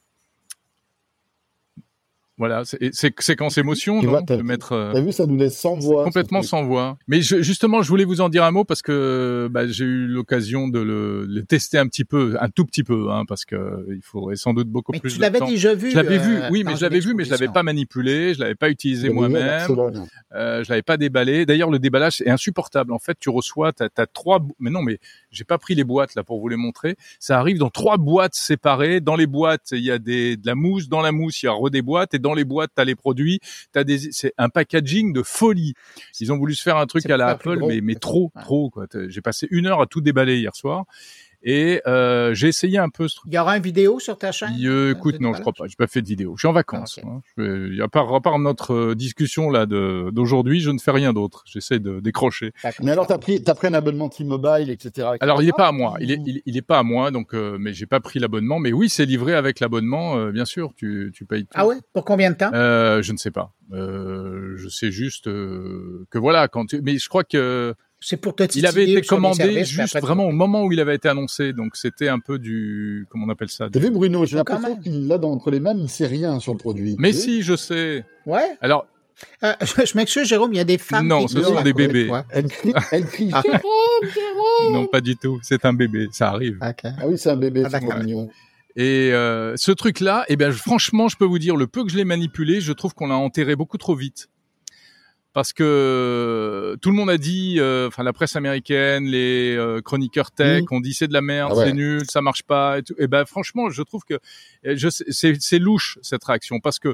Voilà, c'est, c'est séquence émotion, Tu non vois, t'as- de mettre euh, T'as vu, ça nous laisse sans voix. complètement ce truc. sans voix. Mais je, justement, je voulais vous en dire un mot parce que bah, j'ai eu l'occasion de le, le tester un petit peu, un tout petit peu, hein, parce que euh, il faudrait sans doute beaucoup mais plus tu de l'avais temps. déjà vu. Je l'avais vu, euh, oui, dans mais je une l'avais vu, mais je l'avais exposition. pas manipulé, je l'avais pas utilisé Vous l'avez vu à moi-même. Barcelone. Euh, je l'avais pas déballé. D'ailleurs, le déballage est insupportable. En fait, tu reçois, t'as, t'as trois, bo- mais non, mais j'ai pas pris les boîtes là pour vous les montrer. Ça arrive dans trois boîtes séparées. Dans les boîtes, il y a des, de la mousse. Dans la mousse, il y a re des boîtes. Et dans les boîtes, t'as les produits. T'as des, c'est un packaging de folie. Ils ont voulu se faire un truc C'est à la pas plus Apple, gros. mais, mais trop, Ouais. trop, quoi. T'as- J'ai passé une heure à tout déballer hier soir. Et, euh, j'ai essayé un peu ce truc. Il y aura une vidéo sur ta chaîne? Il, euh, euh, écoute, de non, je déballage? crois pas. J'ai pas fait de vidéo. Je suis en vacances. Ah, ok. hein. Je vais- à part, à part notre euh, discussion là de, d'aujourd'hui, je ne fais rien d'autre. J'essaie de décrocher. D'accord. Mais alors, t'as pris, t'as pris un abonnement T-Mobile, et cetera. Alors, il est pas à moi. Ou- Il est, il, il est pas à moi. Donc, euh, mais j'ai pas pris l'abonnement. Mais oui, c'est livré avec l'abonnement. euh, bien sûr, tu, tu payes tout. Ah ouais? Pour combien de temps? Euh, je ne sais pas. Euh, je sais juste euh, que voilà. Quand tu... mais je crois que C'est pour te il avait titiller été sur les commandé services, puis juste après, tu- vraiment au moment où il avait été annoncé. Donc, c'était un peu du, comment on appelle ça T'as du- vu, Bruno? J'ai Quand l'impression même. qu'il l'a dans- entre les mains, il sait rien sur le produit. Mais Tu sais si, je sais. Ouais. Alors, Euh, je je m'excuse, Jérôme, il y a des femmes Non, qui ce écoutent sont à des côté de bébés. toi. Elle crie, elle crie. Ah. Jérôme, Jérôme non, pas du tout. C'est un bébé. Ça arrive. OK. Ah oui, c'est un bébé, Ah, c'est d'accord. mignon. Et euh, ce truc-là, eh bien, je- franchement, je peux vous dire, le peu que je l'ai manipulé, je trouve qu'on l'a enterré beaucoup trop vite. Parce que tout le monde a dit, euh, enfin la presse américaine, les euh, chroniqueurs tech, Mmh. ont dit c'est de la merde, Ah ouais. c'est nul, ça marche pas. Et, tout. Et ben franchement, je trouve que euh, je sais- c'est, c'est louche cette réaction parce que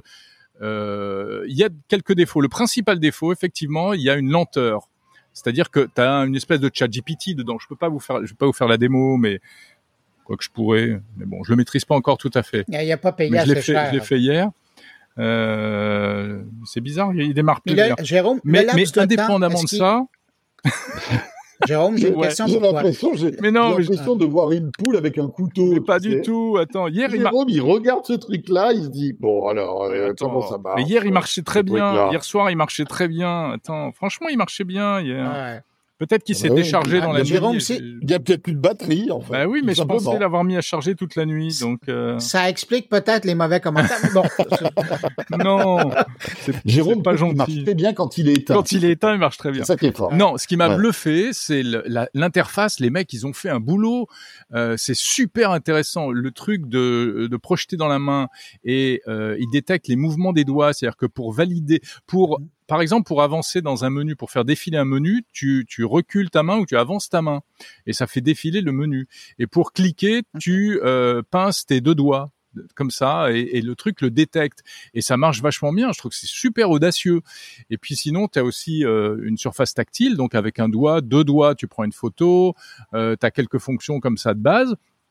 euh, il y a quelques défauts. Le principal défaut, effectivement, il y a une lenteur. C'est-à-dire que tu as une espèce de chat G P T dedans. Je peux pas vous faire, je peux pas vous faire la démo, mais quoi que je pourrais. Mais bon, je le maîtrise pas encore tout à fait. Il n'y a pas payé Mais je l'ai assez fait, cher. je l'ai fait hier. Euh, c'est bizarre, il démarre plus Mais bien. là, Jérôme, Mais, le laps mais de temps, indépendamment est-ce de qu'il- ça, Jérôme, j'ai une Ouais. question J'ai pour toi. l'impression, j'ai, mais non, j'ai mais, l'impression de voir une poule avec un couteau. mais pas tu du sais. tout. Attends, hier il m'a. Jérôme, il regarde ce truc-là, il se dit, bon, alors, euh, Attends, comment ça marche? mais hier il marchait très ce bien. truc-là Hier soir il marchait très bien. Attends, franchement il marchait bien hier. Ouais. Peut-être qu'il Ah s'est bah oui. déchargé Ah, dans mais la nuit. Jérôme, et c'est- j'ai- Il y a peut-être plus de batterie, en fait. Bah oui, mais tout je pensais simplement. l'avoir mis à charger toute la nuit, donc euh, Ça explique peut-être les mauvais commentaires. Mais bon, non. C'est, Jérôme, c'est pas il marche gentil. très bien quand il est éteint. Quand il est éteint, il marche très bien. C'est ça qui est fort. Non, ce qui m'a Ouais. bluffé, c'est le- la- l'interface. Les mecs, ils ont fait un boulot. Euh, c'est super intéressant. Le truc de, de projeter dans la main et euh, il détecte les mouvements des doigts. C'est-à-dire que pour valider, pour par exemple, pour avancer dans un menu, pour faire défiler un menu, tu, tu recules ta main ou tu avances ta main et ça fait défiler le menu. Et pour cliquer, tu euh, pinces tes deux doigts comme ça et, et le truc le détecte et ça marche vachement bien. Je trouve que c'est super audacieux. Et puis sinon, tu as aussi euh, une surface tactile, donc avec un doigt, deux doigts, tu prends une photo, euh, tu as quelques fonctions comme ça de base.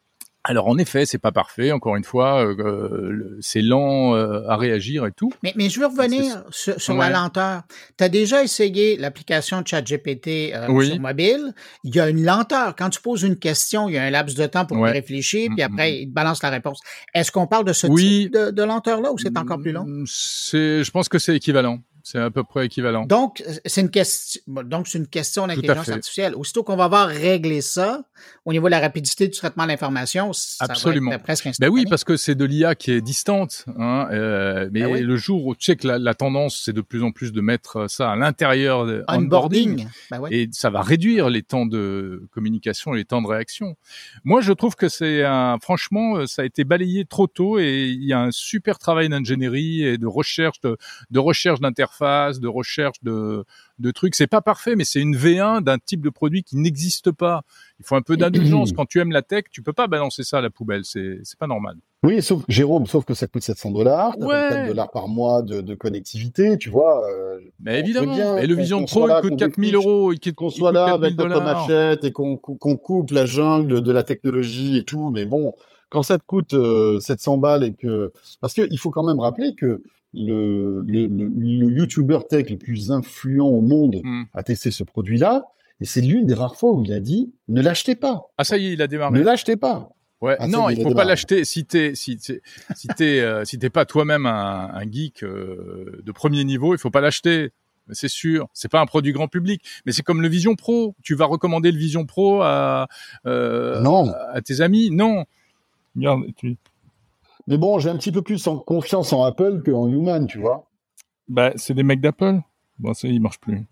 Alors en effet, c'est pas parfait. Encore une fois, euh, c'est lent euh, à réagir et tout. Mais, mais je veux revenir sur, sur ouais. la lenteur. Tu as déjà essayé l'application ChatGPT euh, oui. sur mobile. Il y a une lenteur. Quand tu poses une question, il y a un laps de temps pour ouais. y réfléchir, puis mm-hmm. après, il te balance la réponse. Est-ce qu'on parle de ce oui. type de, de lenteur-là ou c'est encore plus long? C'est, je pense que c'est équivalent. C'est à peu près équivalent. Donc, c'est une question, donc c'est une question d'intelligence artificielle. Aussitôt qu'on va avoir réglé ça, au niveau de la rapidité du traitement de l'information, ça Absolument. va être presque instantané. Ben oui, parce que c'est de l'I A qui est distante. Hein, euh, mais ben oui. le jour où tu sais que la, la tendance, c'est de plus en plus de mettre ça à l'intérieur de onboarding, ben oui. et ça va réduire les temps de communication et les temps de réaction. Moi, je trouve que c'est un, franchement, ça a été balayé trop tôt et il y a un super travail d'ingénierie et de recherche, de, de recherche d'interface, de recherche de, de trucs. C'est pas parfait, mais c'est une V un d'un type de produit qui n'existe pas. Il faut un peu d'indulgence. Quand tu aimes la tech, tu peux pas balancer ça à la poubelle. C'est, c'est pas normal. Oui, sauf, Jérôme, sauf que ça coûte sept cents dollars. Ouais. quatre dollars par mois de, de connectivité, tu vois. Euh, mais évidemment. Bien, et le Vision Pro, il coûte quatre mille euros. Il qu'on soit là avec notre machette et qu'on, qu'on coupe la jungle de, de la technologie et tout. Mais bon, quand ça te coûte euh, sept cents balles et que, parce que il faut quand même rappeler que Le, le, le, le YouTuber tech le plus influent au monde mm. a testé ce produit-là, et c'est l'une des rares fois où il a dit « ne l'achetez pas ». Ah ça y est, il a démarré. Ne l'achetez pas. Ouais, ah, non, il il faut pas l'acheter si t'es si t'es si t'es euh, si t'es pas toi-même un, un geek euh, de premier niveau, il faut pas l'acheter. C'est sûr, c'est pas un produit grand public, mais c'est comme le Vision Pro. Tu vas recommander le Vision Pro à euh, non. à, à tes amis ? Non. Regarde, tu Mais bon, j'ai un petit peu plus en confiance en Apple qu'en Human, tu vois. Bah, c'est des mecs d'Apple. Bon, ça, il marche plus.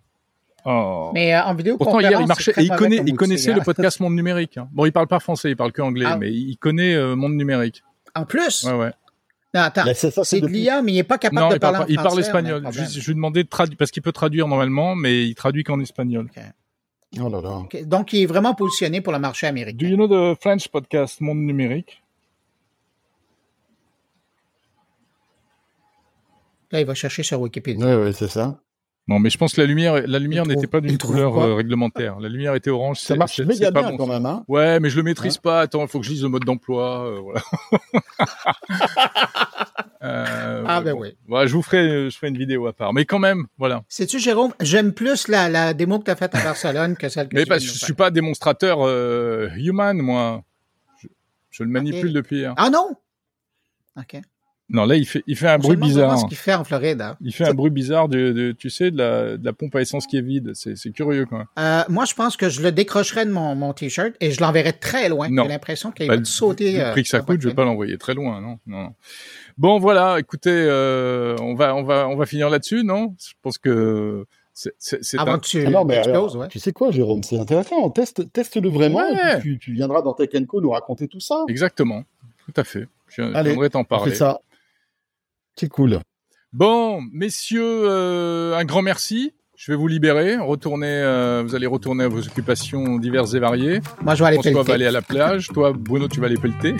Oh. Mais euh, en vidéo, pourtant hier il marchait et il connaît, il connaissait le podcast Monde Numérique. Hein. Bon, il parle pas français, il parle que anglais, ah. mais il connaît euh, Monde Numérique. En plus. Ouais, ouais. Non, attends, c'est, ça, c'est, c'est de l'I A, mais il est pas capable non, de il parler parle, en français. Il parle espagnol. Je, je lui ai demandé de traduire parce qu'il peut traduire normalement, mais il traduit qu'en espagnol. Okay. Oh là là. Okay. Donc il est vraiment positionné pour le marché américain. Do you know the French podcast Monde Numérique? Là, il va chercher sur Wikipédia. Oui, oui, c'est ça. Non, mais je pense que la lumière, la lumière n'était pas d'une couleur euh, réglementaire. La lumière était orange. Ça marche c'est, méga c'est bien bon, quand même, hein. Ouais, mais je le maîtrise hein pas. Attends, il faut que je lise le mode d'emploi. Euh, voilà. euh, ah ben bon. oui. Voilà, je vous ferai, je ferai une vidéo à part. Mais quand même, voilà. Sais-tu, Jérôme, j'aime plus la, la démo que tu as faite à Barcelone que celle que mais tu parce que je suis pas démonstrateur euh, human, moi. Je, je le manipule okay. depuis hier. Ah non. Ok. Non, là, il fait, il fait un On bruit bizarre. Ce qu'il fait en Floride. Hein. Il fait un bruit bizarre de, de, tu sais, de la, de la pompe à essence qui est vide. C'est, c'est curieux, quand même. Euh, moi, je pense que je le décrocherais de mon, mon t-shirt et je l'enverrais très loin. Non. J'ai l'impression qu'il bah, va sauter. Le prix que ça coûte, je vais pas l'envoyer très loin, non, non. Bon, voilà. Écoutez, euh, on va, on va, on va finir là-dessus, non? Je pense que c'est, c'est, c'est avant un... que tu ah non, mais exploses, alors, ouais. Tu sais quoi, Jérôme? C'est intéressant. Teste, teste-le vraiment. Ouais. Et puis tu, tu viendras dans Tech and Co nous raconter tout ça. Exactement. Tout à fait. Je Allez, viendrai t'en parler. On fait ça. C'est cool. Bon, messieurs, euh, un grand merci. Je vais vous libérer. Retournez, euh, vous allez retourner à vos occupations diverses et variées. Moi, je vais aller François pelleter. va aller à la plage. Toi, Bruno, tu vas aller pelleter.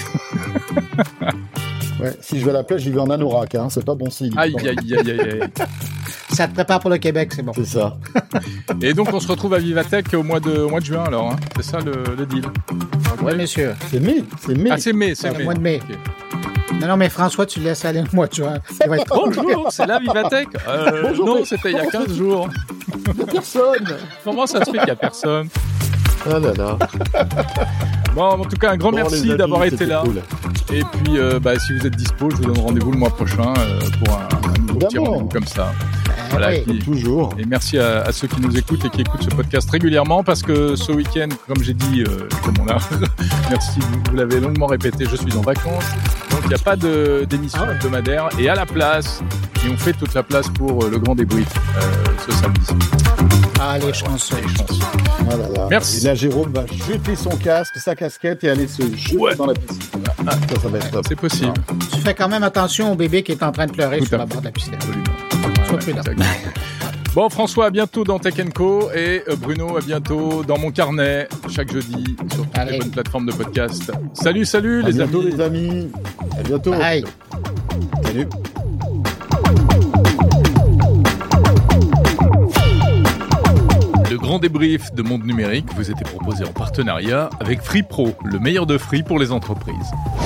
Ouais, si je vais à la plage, j'y vais en anorak. Hein. C'est pas bon signe. Aïe, aïe, aïe, aïe, aïe. Ça te prépare pour le Québec, c'est bon. C'est ça. Et donc, on se retrouve à Vivatech au mois de, au mois de juin, alors. Hein. C'est ça le, le deal. Oui, ouais, messieurs. C'est mai. C'est mai. Ah, c'est mai, c'est, c'est mai. Le mois de mai. Okay. Non, non, mais François, tu laisses aller le mois de juin. Être... Bonjour, c'est la Vivatech. Euh, Bonjour, non, mais... c'était il y a quinze jours. Il n'y a personne. Comment ça se fait qu'il n'y a personne? Ah là là. Bon, en tout cas, un grand bon, merci amis, d'avoir été là. Cool. Et puis, euh, bah, si vous êtes dispo, je vous donne rendez-vous le mois prochain euh, pour un, un nouveau petit rendez-vous comme ça. Voilà, oui, puis, toujours. Et merci à, à ceux qui nous écoutent et qui écoutent ce podcast régulièrement parce que ce week-end, comme j'ai dit, euh, comme on a, merci, vous, vous l'avez longuement répété, je suis en vacances. Donc, il n'y a pas de, d'émission ah ouais. hebdomadaire. Et à la place, et on fait toute la place pour euh, le grand débrief euh, ce samedi. Ah, les chanceux. Les chanceux. Ah là là. Merci. Et là, Jérôme va jeter son casque, sa casquette et aller se jeter ouais. dans la piscine. Ah, ça, ça va être top. C'est possible. Ah. Tu fais quand même attention au bébé qui est en train de pleurer tout sur la bord de la piscine. Absolument. Sois prudent. Bon, François, à bientôt dans Tech and Co. Et Bruno, à bientôt dans mon carnet, chaque jeudi, sur toutes Allez. les bonnes plateformes de podcast. Salut, salut, à les bientôt, amis. les amis. À bientôt. Bye. Salut. Le grand débrief de Monde Numérique vous était proposé en partenariat avec Free Pro, le meilleur de Free pour les entreprises.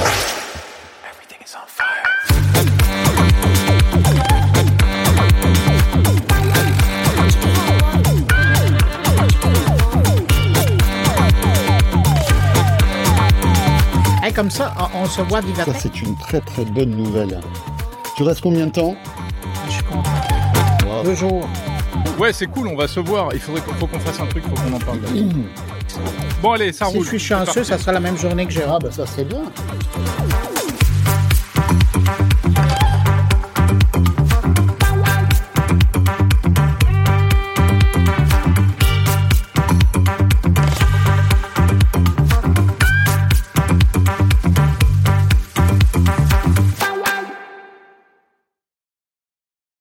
Hey, comme ça, on, on se voit vivre Ça, après. c'est une très très bonne nouvelle. Tu restes combien de temps? Je suis content. Wow. Deux jours. Ouais, c'est cool, on va se voir. Il faudrait qu'on, faut qu'on fasse un truc, il faut qu'on en parle. Bon, allez, ça Si roule. je suis chanceux, ça sera la même journée que Gérard. Ah, bah ça serait bien.